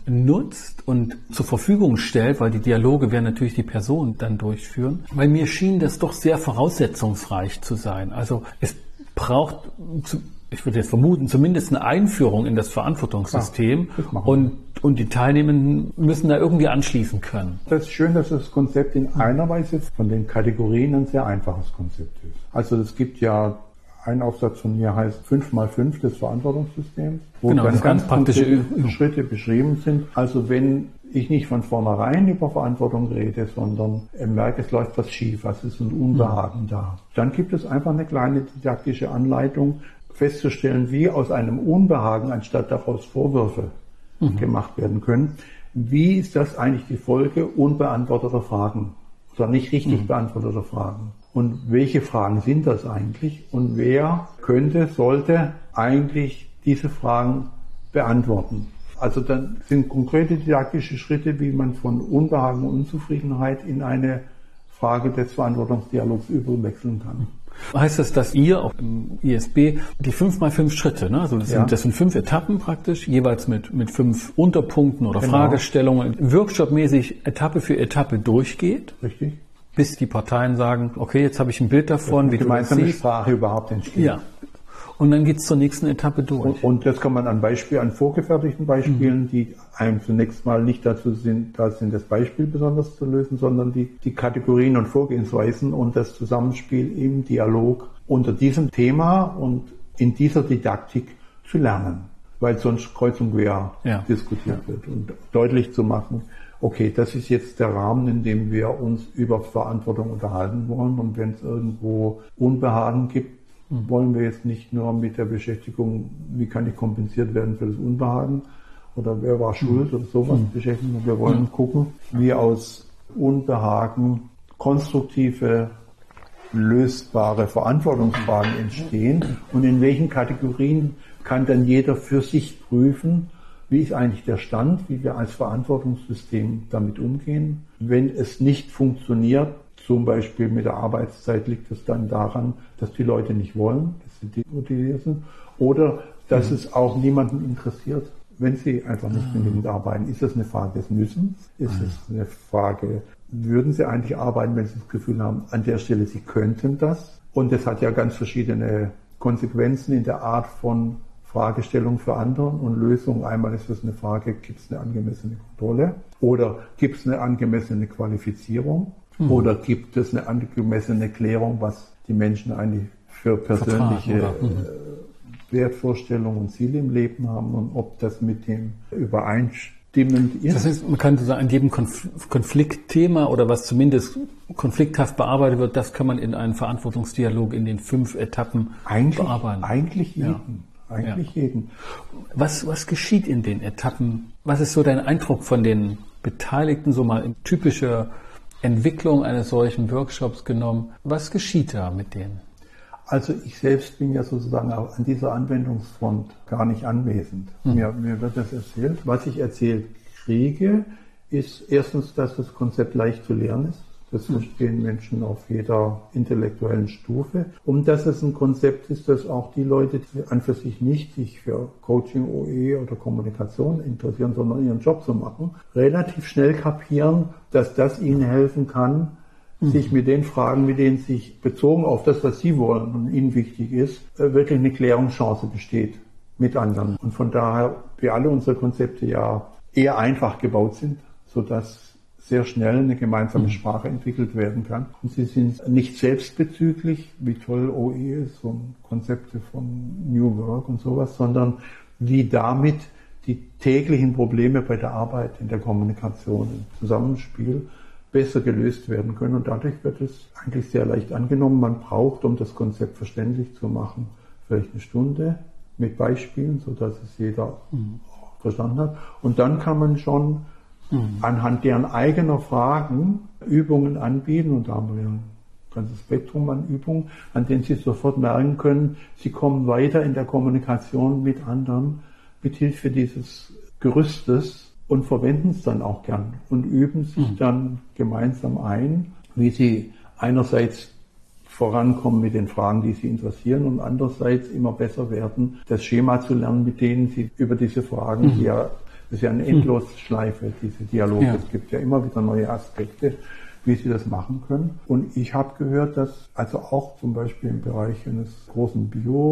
nutzt und zur Verfügung stellt, weil die Dialoge werden natürlich die Person dann durchführen. Weil mir schien das doch sehr voraussetzungsreich zu sein. Also es braucht, ich würde jetzt vermuten, zumindest eine Einführung in das Verantwortungssystem ja, und, und die Teilnehmenden müssen da irgendwie anschließen können. Das ist schön, dass das Konzept in einer Weise von den Kategorien ein sehr einfaches Konzept ist. Also es gibt ja ein Aufsatz von mir heißt fünf mal fünf des Verantwortungssystems, wo genau, dann ganz praktische konkrete Schritte beschrieben sind. Also wenn ich nicht von vornherein über Verantwortung rede, sondern merke, es läuft was schief, was ist ein Unbehagen mhm. da, dann gibt es einfach eine kleine didaktische Anleitung, festzustellen, wie aus einem Unbehagen anstatt daraus Vorwürfe mhm. gemacht werden können. Wie ist das eigentlich die Folge unbeantworteter Fragen oder nicht richtig mhm. beantworteter Fragen? Und welche Fragen sind das eigentlich? Und wer könnte, sollte eigentlich diese Fragen beantworten? Also dann sind konkrete didaktische Schritte, wie man von Unbehagen und Unzufriedenheit in eine Frage des Verantwortungsdialogs überwechseln kann. Heißt das, dass ihr auch im I S B die fünf mal fünf Schritte, ne? Also das, ja. sind, das sind fünf Etappen praktisch, jeweils mit, mit fünf Unterpunkten oder genau. Fragestellungen, workshopmäßig Etappe für Etappe durchgeht? Richtig. Bis die Parteien sagen, okay, jetzt habe ich ein Bild davon, wie gemeinsame Sprache überhaupt entsteht. Ja. Und dann geht's zur nächsten Etappe durch. Und, und das kann man an Beispiel, an vorgefertigten Beispielen, mhm. die einem zunächst mal nicht dazu sind, da sind das Beispiel besonders zu lösen, sondern die, die Kategorien und Vorgehensweisen und das Zusammenspiel im Dialog unter diesem Thema und in dieser Didaktik zu lernen. Weil sonst kreuz und quer ja. diskutiert ja. wird und deutlich zu machen, okay, das ist jetzt der Rahmen, in dem wir uns über Verantwortung unterhalten wollen. Und wenn es irgendwo Unbehagen gibt, mhm. wollen wir jetzt nicht nur mit der Beschäftigung, wie kann ich kompensiert werden für das Unbehagen oder wer war schuld mhm. oder sowas mhm. beschäftigen. Wir wollen mhm. gucken, wie aus Unbehagen konstruktive, lösbare Verantwortungsfragen entstehen und in welchen Kategorien kann dann jeder für sich prüfen, wie ist eigentlich der Stand, wie wir als Verantwortungssystem damit umgehen. Wenn es nicht funktioniert, zum Beispiel mit der Arbeitszeit, liegt es dann daran, dass die Leute nicht wollen, dass sie demotiviert sind, oder dass mhm. es auch niemanden interessiert, wenn sie einfach nicht mhm. genügend arbeiten. Ist das eine Frage des Müssens? Ist mhm. es eine Frage, würden sie eigentlich arbeiten, wenn sie das Gefühl haben, an der Stelle, sie könnten das? Und das hat ja ganz verschiedene Konsequenzen in der Art von Fragestellung für andere und Lösung. Einmal ist es eine Frage, gibt es eine angemessene Kontrolle oder gibt es eine angemessene Qualifizierung mhm. oder gibt es eine angemessene Klärung, was die Menschen eigentlich für persönliche Vertrag, mhm. Wertvorstellungen und Ziele im Leben haben und ob das mit dem übereinstimmend ist. Das heißt, man kann sagen, an jedem Konf- Konfliktthema oder was zumindest konflikthaft bearbeitet wird, das kann man in einen Verantwortungsdialog in den fünf Etappen eigentlich, bearbeiten. Eigentlich jeden. Ja. Eigentlich ja. jeden. Was, was geschieht in den Etappen? Was ist so dein Eindruck von den Beteiligten, so mal in typischer Entwicklung eines solchen Workshops genommen? Was geschieht da mit denen? Also ich selbst bin ja sozusagen auch an dieser Anwendungsfront gar nicht anwesend. Hm. Mir, mir wird das erzählt. Was ich erzählt kriege, ist erstens, dass das Konzept leicht zu lernen ist. Das verstehen Menschen auf jeder intellektuellen Stufe. Und dass es ein Konzept ist, dass auch die Leute, die an für sich nicht sich für Coaching, O E oder Kommunikation interessieren, sondern ihren Job zu machen, relativ schnell kapieren, dass das ihnen helfen kann, mhm. sich mit den Fragen, mit denen sich bezogen auf das, was sie wollen und ihnen wichtig ist, wirklich eine Klärungschance besteht mit anderen. Und von daher, wie alle unsere Konzepte ja eher einfach gebaut sind, sodass sehr schnell eine gemeinsame Sprache entwickelt werden kann. Und sie sind nicht selbstbezüglich, wie toll O E ist und Konzepte von New Work und sowas, sondern wie damit die täglichen Probleme bei der Arbeit, in der Kommunikation, im Zusammenspiel besser gelöst werden können. Und dadurch wird es eigentlich sehr leicht angenommen. Man braucht, um das Konzept verständlich zu machen, vielleicht eine Stunde mit Beispielen, sodass es jeder mhm. verstanden hat. Und dann kann man schon Mhm. anhand deren eigener Fragen Übungen anbieten, und da haben wir ja ein ganzes Spektrum an Übungen, an denen sie sofort merken können, sie kommen weiter in der Kommunikation mit anderen, mit Hilfe dieses Gerüstes und verwenden es dann auch gern und üben sich mhm. dann gemeinsam ein, wie sie einerseits vorankommen mit den Fragen, die sie interessieren, und andererseits immer besser werden, das Schema zu lernen, mit denen sie über diese Fragen, mhm. die ja Das ist ja eine Endlosschleife, diese Dialoge. Ja. Es gibt ja immer wieder neue Aspekte, wie sie das machen können. Und ich habe gehört, dass also auch zum Beispiel im Bereich eines großen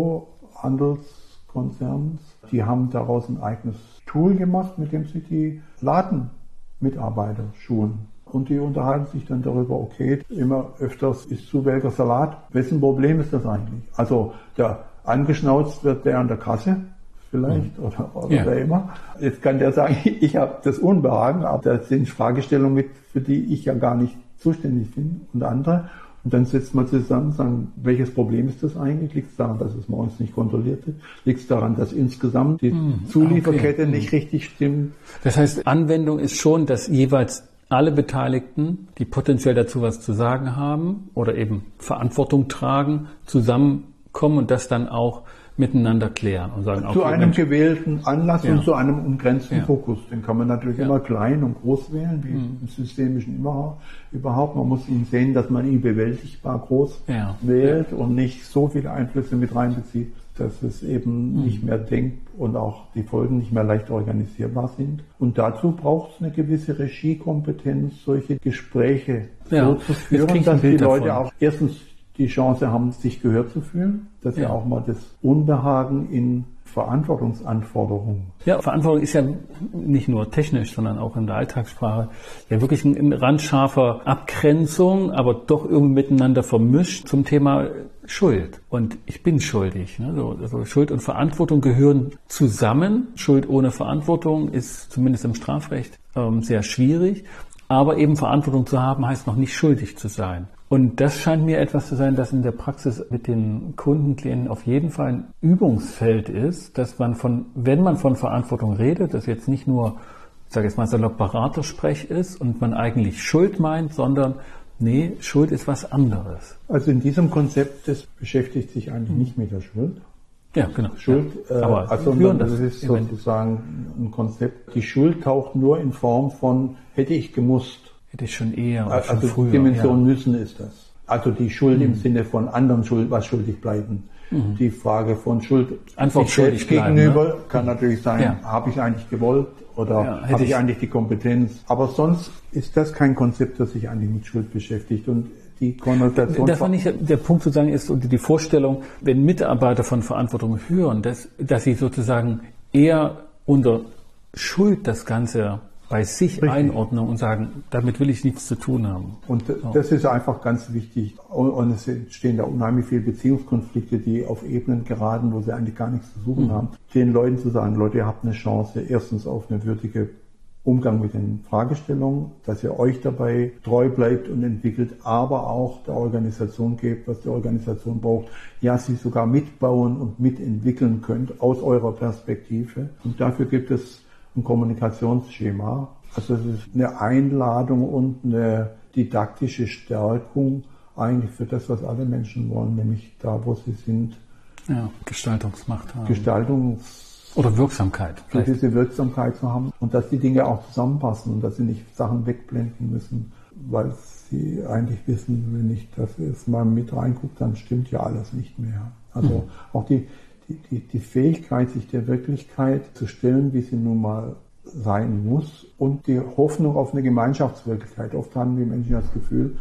Biohandelskonzerns, die haben daraus ein eigenes Tool gemacht, mit dem sie die Ladenmitarbeiter schulen. Und die unterhalten sich dann darüber, okay, immer öfters ist zu welcher Salat. Wessen Problem ist das eigentlich? Also der angeschnauzt wird der an der Kasse vielleicht, mhm. oder, oder ja. wer immer. Jetzt kann der sagen, ich habe das Unbehagen, aber das sind Fragestellungen, mit, für die ich ja gar nicht zuständig bin und andere. Und dann setzt man zusammen und sagen, welches Problem ist das eigentlich? Liegt es daran, dass es morgens nicht kontrolliert wird? Liegt es daran, dass insgesamt die mm, Zulieferkette okay. nicht richtig stimmt? Das heißt, Anwendung ist schon, dass jeweils alle Beteiligten, die potenziell dazu was zu sagen haben oder eben Verantwortung tragen, zusammenkommen und das dann auch miteinander klären und sagen, zu okay, einem Mensch, gewählten Anlass ja. und zu einem umgrenzten ja. Fokus. Den kann man natürlich ja. immer klein und groß wählen, wie mhm. im Systemischen immer, überhaupt. Man muss ihn sehen, dass man ihn bewältigbar groß ja. wählt ja. und nicht so viele Einflüsse mit reinbezieht, dass es eben mhm. nicht mehr denkt und auch die Folgen nicht mehr leicht organisierbar sind. Und dazu braucht es eine gewisse Regiekompetenz, solche Gespräche ja. so zu führen, dass die Leute davon. auch erstens die Chance haben, sich gehört zu fühlen, dass ja. sie auch mal das Unbehagen in Verantwortungsanforderungen. Ja, Verantwortung ist ja nicht nur technisch, sondern auch in der Alltagssprache ja wirklich ein, ein randscharfer Abgrenzung, aber doch irgendwie miteinander vermischt zum Thema Schuld. Und ich bin schuldig. Ne? So, also Schuld und Verantwortung gehören zusammen. Schuld ohne Verantwortung ist zumindest im Strafrecht ähm, sehr schwierig. Aber eben Verantwortung zu haben, heißt noch nicht schuldig zu sein. Und das scheint mir etwas zu sein, das in der Praxis mit den Kunden, Klienten auf jeden Fall ein Übungsfeld ist, dass man von, wenn man von Verantwortung redet, das jetzt nicht nur, ich sage jetzt mal salopp Beratersprech ist und man eigentlich Schuld meint, sondern nee, Schuld ist was anderes. Also in diesem Konzept, das beschäftigt sich eigentlich nicht mit der Schuld. Ja, genau. Schuld, ja. Äh, aber also hören das, das ist sozusagen ein Konzept. Die Schuld taucht nur in Form von hätte ich gemusst. Hätte ich schon eher oder also schon früher. Die Dimension ja. müssen ist das. Also die Schuld mhm. im Sinne von anderen Schuld, was schuldig bleiben. Mhm. Die Frage von Schuld Antwort schuldig bleiben, gegenüber ne? kann natürlich sein, ja. habe ich eigentlich gewollt oder ja, habe ich, ich eigentlich die Kompetenz. Aber sonst ist das kein Konzept, das sich eigentlich mit Schuld beschäftigt. Und die Konnotation. Das fand ich, der Punkt sozusagen ist und die Vorstellung, wenn Mitarbeiter von Verantwortung hören, dass, dass sie sozusagen eher unter Schuld das Ganze bei sich Richtig. einordnen und sagen, damit will ich nichts zu tun haben. Und das ist einfach ganz wichtig. Und es entstehen da unheimlich viele Beziehungskonflikte, die auf Ebenen geraten, wo sie eigentlich gar nichts zu suchen mhm. haben. Den Leuten zu sagen, Leute, ihr habt eine Chance, erstens auf eine würdige Umgang mit den Fragestellungen, dass ihr euch dabei treu bleibt und entwickelt, aber auch der Organisation gebt, was die Organisation braucht. Ja, sie sogar mitbauen und mitentwickeln könnt aus eurer Perspektive. Und dafür gibt es ein Kommunikationsschema. Also es ist eine Einladung und eine didaktische Stärkung eigentlich für das, was alle Menschen wollen, nämlich da, wo sie sind. Ja, Gestaltungsmacht haben. Gestaltungs Oder Wirksamkeit. Für diese Wirksamkeit zu haben und dass die Dinge auch zusammenpassen und dass sie nicht Sachen wegblenden müssen, weil sie eigentlich wissen, wenn ich das jetzt mal mit reingucke, dann stimmt ja alles nicht mehr. Also mhm. auch die Die, die, die Fähigkeit, sich der Wirklichkeit zu stellen, wie sie nun mal sein muss und die Hoffnung auf eine Gemeinschaftswirklichkeit. Oft haben die Menschen das Gefühl,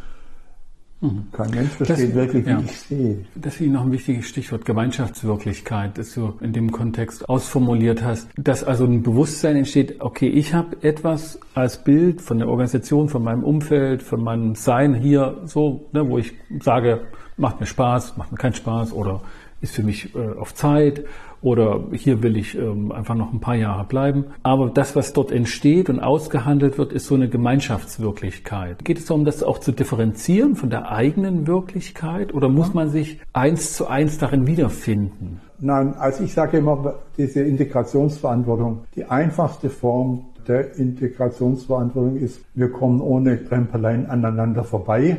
mhm. kein Mensch versteht das, wirklich, wie ja. ich sehe. Das ist noch ein wichtiges Stichwort, Gemeinschaftswirklichkeit, das du in dem Kontext ausformuliert hast, dass also ein Bewusstsein entsteht, okay, ich habe etwas als Bild von der Organisation, von meinem Umfeld, von meinem Sein hier, so, ne, wo ich sage, macht mir Spaß, macht mir keinen Spaß oder ist für mich äh, auf Zeit oder hier will ich ähm, einfach noch ein paar Jahre bleiben. Aber das, was dort entsteht und ausgehandelt wird, ist so eine Gemeinschaftswirklichkeit. Geht es darum, das auch zu differenzieren von der eigenen Wirklichkeit oder muss man sich eins zu eins darin wiederfinden? Nein, also ich sage immer, diese Integrationsverantwortung, die einfachste Form der Integrationsverantwortung ist, wir kommen ohne Krempeleien aneinander vorbei.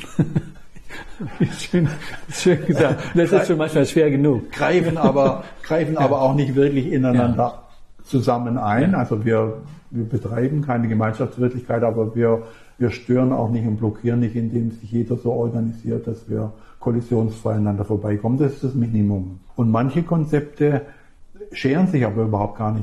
Schön, schön gesagt. Das ist schon manchmal schwer genug. Greifen aber, greifen ja. aber auch nicht wirklich ineinander ja. zusammen ein. Ja. Also wir, wir betreiben keine Gemeinschaftswirklichkeit, aber wir, wir stören auch nicht und blockieren nicht, indem sich jeder so organisiert, dass wir kollisionsfrei aneinander vorbeikommen. Das ist das Minimum. Und manche Konzepte scheren sich aber überhaupt gar nicht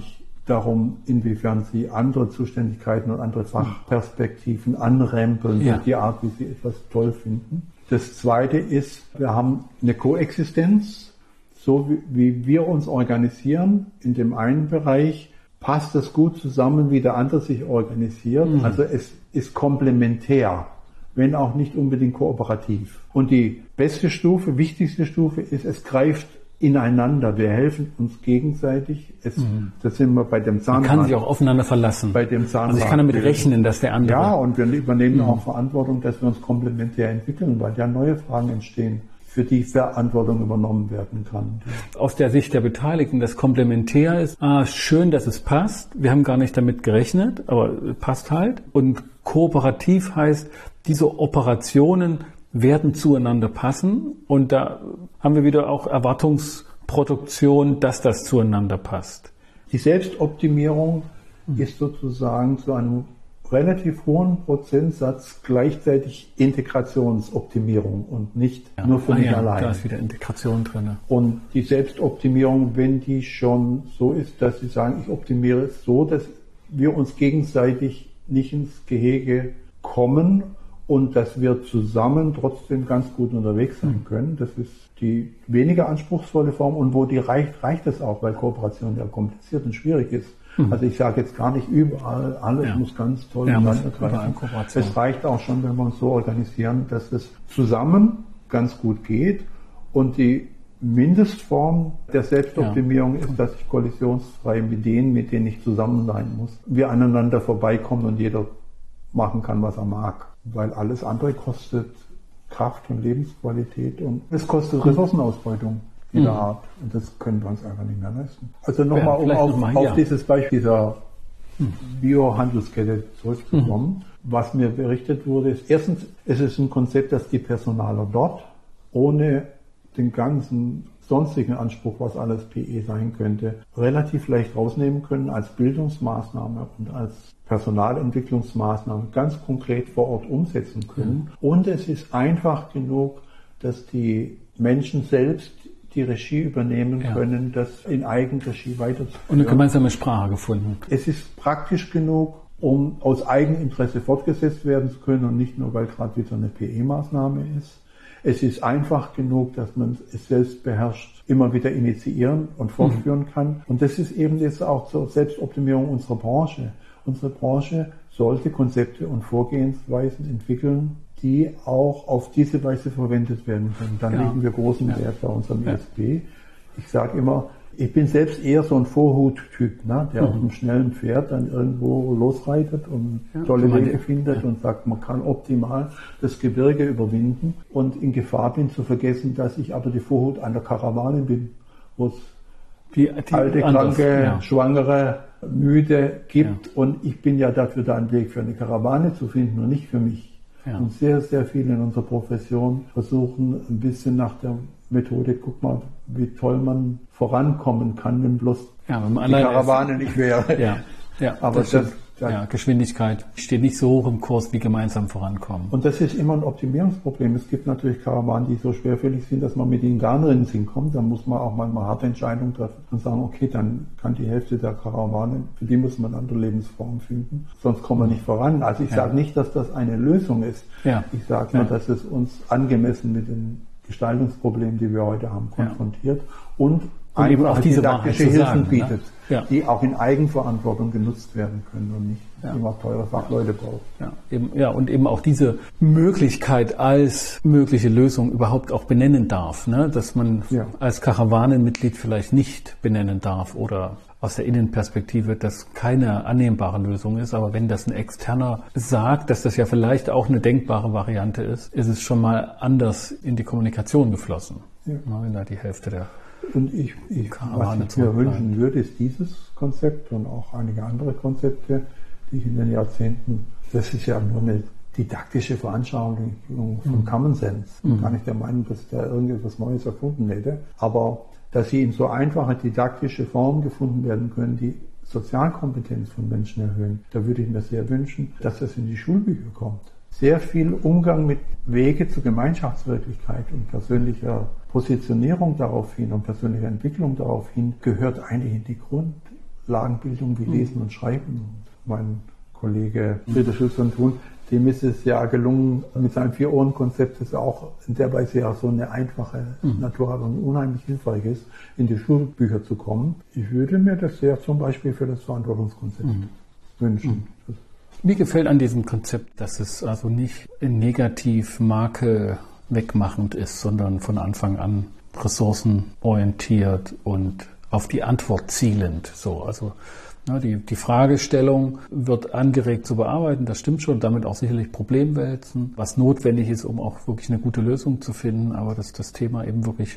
darum, inwiefern sie andere Zuständigkeiten und andere Fachperspektiven anrempeln, ja. die Art, wie sie etwas toll finden. Das Zweite ist, wir haben eine Koexistenz, so wie, wie wir uns organisieren. In dem einen Bereich passt das gut zusammen, wie der andere sich organisiert. Mhm. Also es ist komplementär, wenn auch nicht unbedingt kooperativ. Und die beste Stufe, wichtigste Stufe ist, es greift ineinander. Wir helfen uns gegenseitig. Es, mhm. Das sind wir bei dem Zahnrad. Man kann sich auch aufeinander verlassen. Bei dem Zahnrad. Also ich kann damit rechnen, dass der andere... Ja, und wir übernehmen mhm. auch Verantwortung, dass wir uns komplementär entwickeln, weil ja neue Fragen entstehen, für die Verantwortung übernommen werden kann. Aus der Sicht der Beteiligten, das komplementär ist, ah, schön, dass es passt. Wir haben gar nicht damit gerechnet, aber passt halt. Und kooperativ heißt, diese Operationen werden zueinander passen. Und da haben wir wieder auch Erwartungsproduktion, dass das zueinander passt. Die Selbstoptimierung mhm. ist sozusagen zu einem relativ hohen Prozentsatz gleichzeitig Integrationsoptimierung und nicht ja. nur für ah, mich ja, allein. Da ist wieder Integration drin. Und die Selbstoptimierung, wenn die schon so ist, dass Sie sagen, ich optimiere es so, dass wir uns gegenseitig nicht ins Gehege kommen und dass wir zusammen trotzdem ganz gut unterwegs sein können. Das ist die weniger anspruchsvolle Form und wo die reicht, reicht es auch, weil Kooperation ja kompliziert und schwierig ist. Also ich sage jetzt gar nicht überall, alles ja. muss ganz toll ja, miteinander greifen. Es reicht auch schon, wenn wir uns so organisieren, dass es zusammen ganz gut geht. Und die Mindestform der Selbstoptimierung ja. ist, dass ich kollisionsfrei mit denen, mit denen ich zusammen sein muss, wir aneinander vorbeikommen und jeder machen kann, was er mag. Weil alles andere kostet Kraft und Lebensqualität und es kostet Ressourcenausbeutung. Jeder mhm. Art. Und das können wir uns einfach nicht mehr leisten. Also nochmal, um auf, noch mal, auf dieses Beispiel dieser mhm. Biohandelskette zurückzukommen. Mhm. Was mir berichtet wurde, ist erstens, es ist ein Konzept, das die Personaler dort ohne den ganzen sonstigen Anspruch, was alles P E sein könnte, relativ leicht rausnehmen können als Bildungsmaßnahme und als Personalentwicklungsmaßnahme ganz konkret vor Ort umsetzen können. Mhm. Und es ist einfach genug, dass die Menschen selbst die Regie übernehmen ja. können, das in Eigenregie weiterzuführen. Und eine gemeinsame Sprache gefunden. Es ist praktisch genug, um aus Eigeninteresse fortgesetzt werden zu können und nicht nur, weil gerade wieder eine P E-Maßnahme ist. Es ist einfach genug, dass man es selbst beherrscht, immer wieder initiieren und fortführen mhm. kann. Und das ist eben jetzt auch zur Selbstoptimierung unserer Branche. Unsere Branche sollte Konzepte und Vorgehensweisen entwickeln, die auch auf diese Weise verwendet werden können. Dann ja. legen wir großen ja. Wert bei unserem ja. E S P. Ich sage immer, ich bin selbst eher so ein Vorhut-Typ, ne, der mhm. auf einem schnellen Pferd dann irgendwo losreitet und ja, tolle Wege findet ja. und sagt, man kann optimal das Gebirge überwinden und in Gefahr bin zu vergessen, dass ich aber die Vorhut einer Karawane bin, wo es die, die alte, anders, kranke, ja. schwangere, müde gibt ja. und ich bin ja dafür da, einen Weg für eine Karawane zu finden und nicht für mich. Ja. Und sehr, sehr viele in unserer Profession versuchen ein bisschen nach der Methode, guck mal, wie toll man vorankommen kann, wenn bloß ja, wenn die Karawane nicht wäre. Ja, ja, aber das, das, das ja, Geschwindigkeit steht nicht so hoch im Kurs wie gemeinsam vorankommen. Und das ist immer ein Optimierungsproblem. Es gibt natürlich Karawanen, die so schwerfällig sind, dass man mit ihnen gar nirgends hinkommt. Dann muss man auch manchmal harte Entscheidungen treffen und sagen, okay, dann kann die Hälfte der Karawane, für die muss man andere Lebensformen finden, sonst kommen wir nicht voran. Also ich ja. sage nicht, dass das eine Lösung ist. Ja. Ich sage nur, ja. dass es uns angemessen mit den Gestaltungsproblemen, die wir heute haben, konfrontiert ja. und Und eben auch diese didaktische Hilfen sagen, bietet, ne? ja. die auch in Eigenverantwortung genutzt werden können und nicht ja. immer teure Fachleute braucht. Ja, eben, ja, und eben auch diese Möglichkeit als mögliche Lösung überhaupt auch benennen darf, ne? Dass man ja. als Karawanenmitglied vielleicht nicht benennen darf oder aus der Innenperspektive, dass keine annehmbare Lösung ist, aber wenn das ein Externer sagt, dass das ja vielleicht auch eine denkbare Variante ist, ist es schon mal anders in die Kommunikation geflossen, ja. wenn da die Hälfte der Und ich, ich was ich mir wünschen würde, ist dieses Konzept und auch einige andere Konzepte, die ich in den Jahrzehnten, das ist ja nur eine didaktische Veranschaulichung von mhm. Common Sense. Mhm. Gar nicht der Meinung, dass ich da irgendetwas Neues erfunden hätte. Aber dass sie in so einfache didaktische Formen gefunden werden können, die Sozialkompetenz von Menschen erhöhen, da würde ich mir sehr wünschen, dass das in die Schulbücher kommt. Sehr viel Umgang mit Wege zur Gemeinschaftswirklichkeit und persönlicher Positionierung darauf hin und persönlicher Entwicklung darauf hin gehört eigentlich in die Lagenbildung wie Lesen und Schreiben. Mein Kollege Friedrich Schulz von Thun, dem ist es ja gelungen, mit seinem Vier-Ohren-Konzept, das auch in der Weise ja so eine einfache mhm. Natur hat und unheimlich hilfreich ist, in die Schulbücher zu kommen. Ich würde mir das sehr zum Beispiel für das Verantwortungskonzept mhm. wünschen. Mhm. Mir gefällt an diesem Konzept, dass es also nicht negativ Marke wegmachend ist, sondern von Anfang an ressourcenorientiert und auf die Antwort zielend. So, also ja, die, die Fragestellung wird angeregt zu bearbeiten, das stimmt schon, damit auch sicherlich Problemwälzen, was notwendig ist, um auch wirklich eine gute Lösung zu finden, aber dass das Thema eben wirklich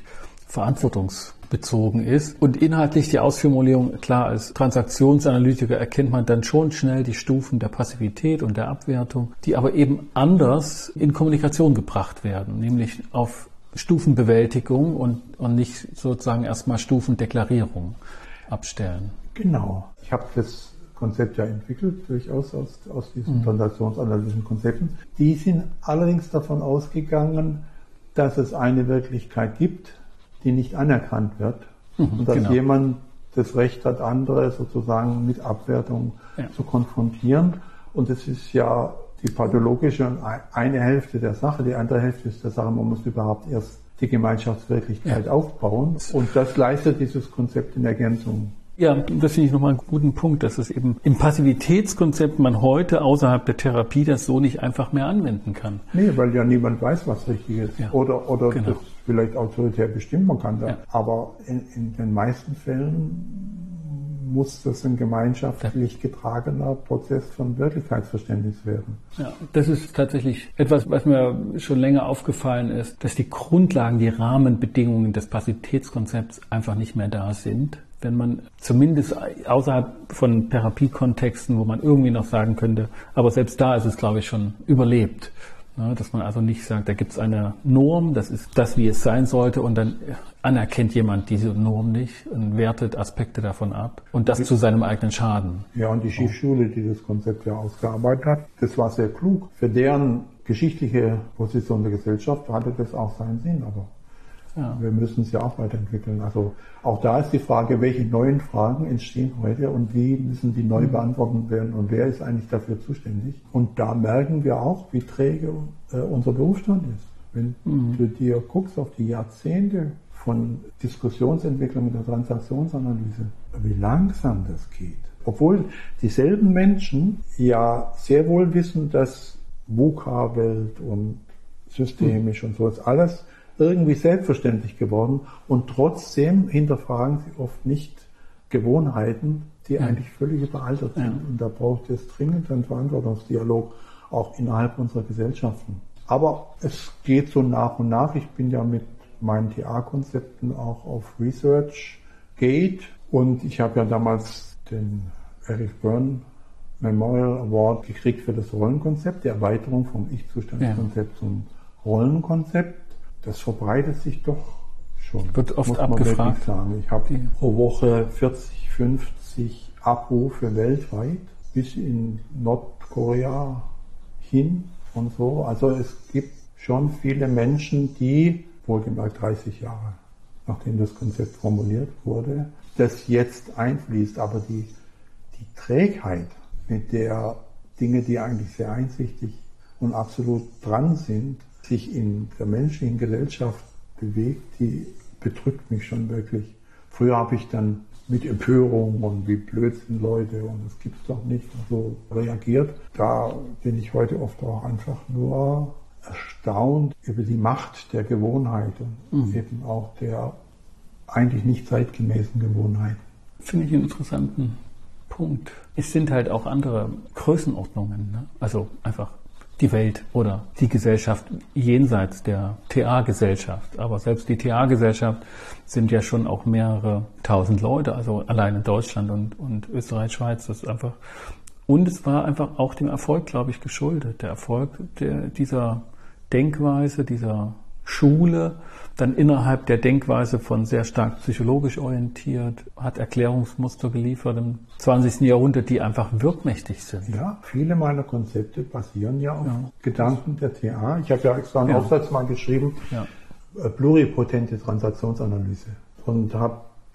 verantwortungsbezogen ist. Und inhaltlich die Ausformulierung, klar, als Transaktionsanalytiker erkennt man dann schon schnell die Stufen der Passivität und der Abwertung, die aber eben anders in Kommunikation gebracht werden, nämlich auf Stufenbewältigung und, und nicht sozusagen erstmal Stufendeklarierung abstellen. Genau. Ich habe das Konzept ja entwickelt, durchaus aus, aus diesen mhm. transaktionsanalytischen Konzepten. Die sind allerdings davon ausgegangen, dass es eine Wirklichkeit gibt, die nicht anerkannt wird mhm, und dass genau. jemand das Recht hat, andere sozusagen mit Abwertung ja. zu konfrontieren. Und das ist ja die pathologische und eine Hälfte der Sache. Die andere Hälfte ist der Sache, man muss überhaupt erst die Gemeinschaftswirklichkeit ja. aufbauen. Und das leistet dieses Konzept in Ergänzung. Ja, das finde ich nochmal einen guten Punkt, dass es eben im Passivitätskonzept man heute außerhalb der Therapie das so nicht einfach mehr anwenden kann. Nee, weil ja niemand weiß, was richtig ist. Ja, oder oder genau. das vielleicht autoritär bestimmt, man kann da. Ja. Aber in, in den meisten Fällen muss das ein gemeinschaftlich getragener Prozess von Wirklichkeitsverständnis werden. Ja, das ist tatsächlich etwas, was mir schon länger aufgefallen ist, dass die Grundlagen, die Rahmenbedingungen des Passivitätskonzepts einfach nicht mehr da sind. Wenn man zumindest außerhalb von Therapiekontexten, wo man irgendwie noch sagen könnte, aber selbst da ist es, glaube ich, schon überlebt. Ja, dass man also nicht sagt, da gibt es eine Norm, das ist das, wie es sein sollte, und dann anerkennt jemand diese Norm nicht und wertet Aspekte davon ab und das zu seinem eigenen Schaden. Ja, und die Schiffschule, die das Konzept ja ausgearbeitet hat, das war sehr klug. Für deren geschichtliche Position der Gesellschaft hatte das auch seinen Sinn, aber ja. wir müssen es ja auch weiterentwickeln. Also auch da ist die Frage, welche neuen Fragen entstehen heute und wie müssen die neu beantwortet werden und wer ist eigentlich dafür zuständig? Und da merken wir auch, wie träge äh, unser Berufsstand ist. Wenn mhm. du dir guckst auf die Jahrzehnte von Diskussionsentwicklung in der Transaktionsanalyse, wie langsam das geht. Obwohl dieselben Menschen ja sehr wohl wissen, dass VUCA-Welt und systemisch mhm. und so ist alles irgendwie selbstverständlich geworden und trotzdem hinterfragen sie oft nicht Gewohnheiten, die ja. eigentlich völlig überaltert sind. Ja. Und da braucht es dringend einen Verantwortungsdialog auch innerhalb unserer Gesellschaften. Aber es geht so nach und nach. Ich bin ja mit meinen T A-Konzepten auch auf Research Gate und ich habe ja damals den Eric Byrne Memorial Award gekriegt für das Rollenkonzept, die Erweiterung vom Ich-Zustandskonzept ja. zum Rollenkonzept. Das verbreitet sich doch schon. Wird oft abgefragt. Ich habe pro Woche vierzig, fünfzig Abrufe weltweit bis in Nordkorea hin und so. Also es gibt schon viele Menschen, die, wohlgemerkt dreißig Jahre nachdem das Konzept formuliert wurde, das jetzt einfließt. Aber die, die Trägheit, mit der Dinge, die eigentlich sehr einsichtig und absolut dran sind, sich in der menschlichen Gesellschaft bewegt, die bedrückt mich schon wirklich. Früher habe ich dann mit Empörung und wie blöd sind Leute und das gibt's doch nicht und so reagiert. Da bin ich heute oft auch einfach nur erstaunt über die Macht der Gewohnheit und mhm. eben auch der eigentlich nicht zeitgemäßen Gewohnheit. Finde ich einen interessanten Punkt. Es sind halt auch andere Größenordnungen, ne? Also einfach die Welt oder die Gesellschaft jenseits der T A-Gesellschaft. Aber selbst die T A-Gesellschaft sind ja schon auch mehrere tausend Leute, also allein in Deutschland und, und Österreich, Schweiz. Das ist einfach. Und es war einfach auch dem Erfolg, glaube ich, geschuldet. Der Erfolg der, dieser Denkweise, dieser Schule, dann innerhalb der Denkweise von sehr stark psychologisch orientiert, hat Erklärungsmuster geliefert im zwanzigsten Jahrhundert, die einfach wirkmächtig sind. Ja, viele meiner Konzepte basieren ja auf ja. Gedanken der T A. Ich habe ja extra einen ja. Aufsatz mal geschrieben, ja. pluripotente Transaktionsanalyse. Und habe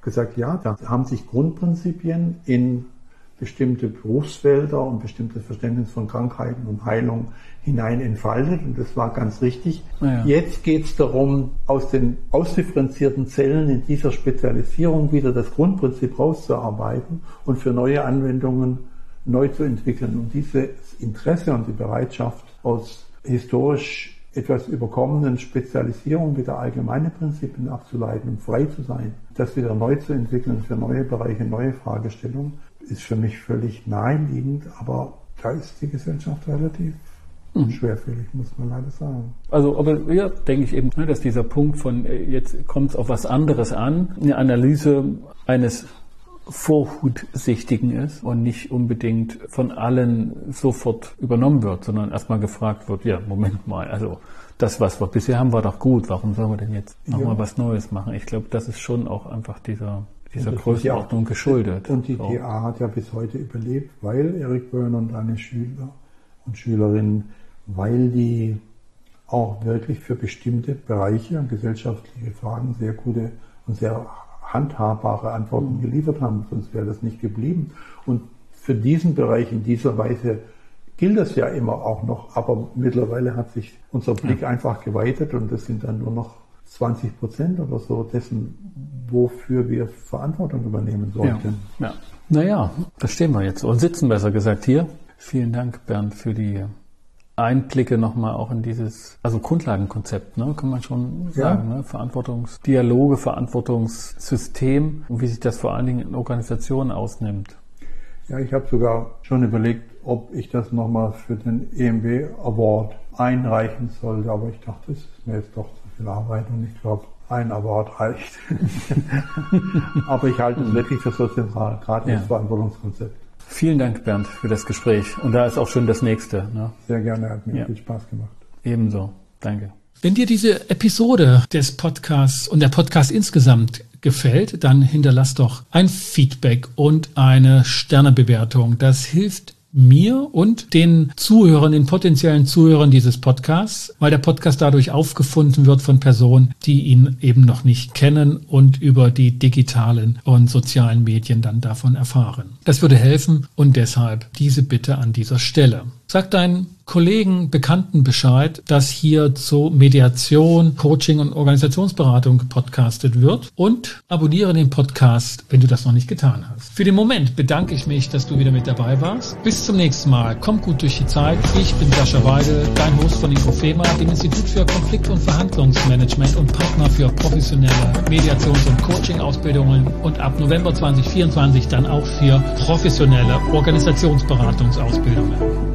gesagt, ja, da haben sich Grundprinzipien in bestimmte Berufsfelder und bestimmtes Verständnis von Krankheiten und Heilung hinein entfaltet und das war ganz richtig. Ja. Jetzt geht es darum, aus den ausdifferenzierten Zellen in dieser Spezialisierung wieder das Grundprinzip rauszuarbeiten und für neue Anwendungen neu zu entwickeln. Und dieses Interesse und die Bereitschaft aus historisch etwas überkommenen Spezialisierung wieder allgemeine Prinzipien abzuleiten und frei zu sein, das wieder neu zu entwickeln für neue Bereiche, neue Fragestellungen, ist für mich völlig naheliegend, aber da ist die Gesellschaft relativ mhm. schwerfällig, muss man leider sagen. Also, aber ja, denke ich eben, dass dieser Punkt von jetzt kommt es auf was anderes an, eine Analyse eines Vorhutsichtigen ist und nicht unbedingt von allen sofort übernommen wird, sondern erstmal gefragt wird, ja, Moment mal, also das, was wir bisher haben, war doch gut, warum sollen wir denn jetzt nochmal ja. was Neues machen? Ich glaube, das ist schon auch einfach dieser dieser Größenordnung geschuldet. Und die T A hat ja bis heute überlebt, weil Erik Böhn und seine Schüler und Schülerinnen, weil die auch wirklich für bestimmte Bereiche und gesellschaftliche Fragen sehr gute und sehr handhabbare Antworten mhm. geliefert haben, sonst wäre das nicht geblieben. Und für diesen Bereich in dieser Weise gilt das ja immer auch noch, aber mittlerweile hat sich unser Blick ja. einfach geweitet und das sind dann nur noch zwanzig Prozent oder so dessen, wofür wir Verantwortung übernehmen sollten. Ja, ja. Naja, da stehen wir jetzt und sitzen besser gesagt hier. Vielen Dank, Bernd, für die Einblicke nochmal auch in dieses, also Grundlagenkonzept, ne, kann man schon sagen, ja. ne? Verantwortungsdialoge, Verantwortungssystem und wie sich das vor allen Dingen in Organisationen ausnimmt. Ja, ich habe sogar schon überlegt, ob ich das nochmal für den E M B Award einreichen sollte, aber ich dachte, das ist mir jetzt doch zu viel Arbeit und ich glaube, ein Award reicht. Aber ich halte es wirklich für so zentral, gerade ja. das Verantwortungskonzept. Vielen Dank, Bernd, für das Gespräch. Und da ist auch schon das nächste. Ne? Sehr gerne, hat mir ja. viel Spaß gemacht. Ebenso, danke. Wenn dir diese Episode des Podcasts und der Podcast insgesamt gefällt, dann hinterlass doch ein Feedback und eine Sternebewertung. Das hilft mir und den Zuhörern, den potenziellen Zuhörern dieses Podcasts, weil der Podcast dadurch aufgefunden wird von Personen, die ihn eben noch nicht kennen und über die digitalen und sozialen Medien dann davon erfahren. Das würde helfen und deshalb diese Bitte an dieser Stelle. Sag deinen Kollegen, Bekannten Bescheid, dass hier zu Mediation, Coaching und Organisationsberatung gepodcastet wird und abonniere den Podcast, wenn du das noch nicht getan hast. Für den Moment bedanke ich mich, dass du wieder mit dabei warst. Bis zum nächsten Mal. Komm gut durch die Zeit. Ich bin Sascha Weidel, dein Host von Infofema, dem Institut für Konflikt- und Verhandlungsmanagement und Partner für professionelle Mediations- und Coaching-Ausbildungen und ab November zwanzig vierundzwanzig dann auch für professionelle Organisationsberatungsausbildungen.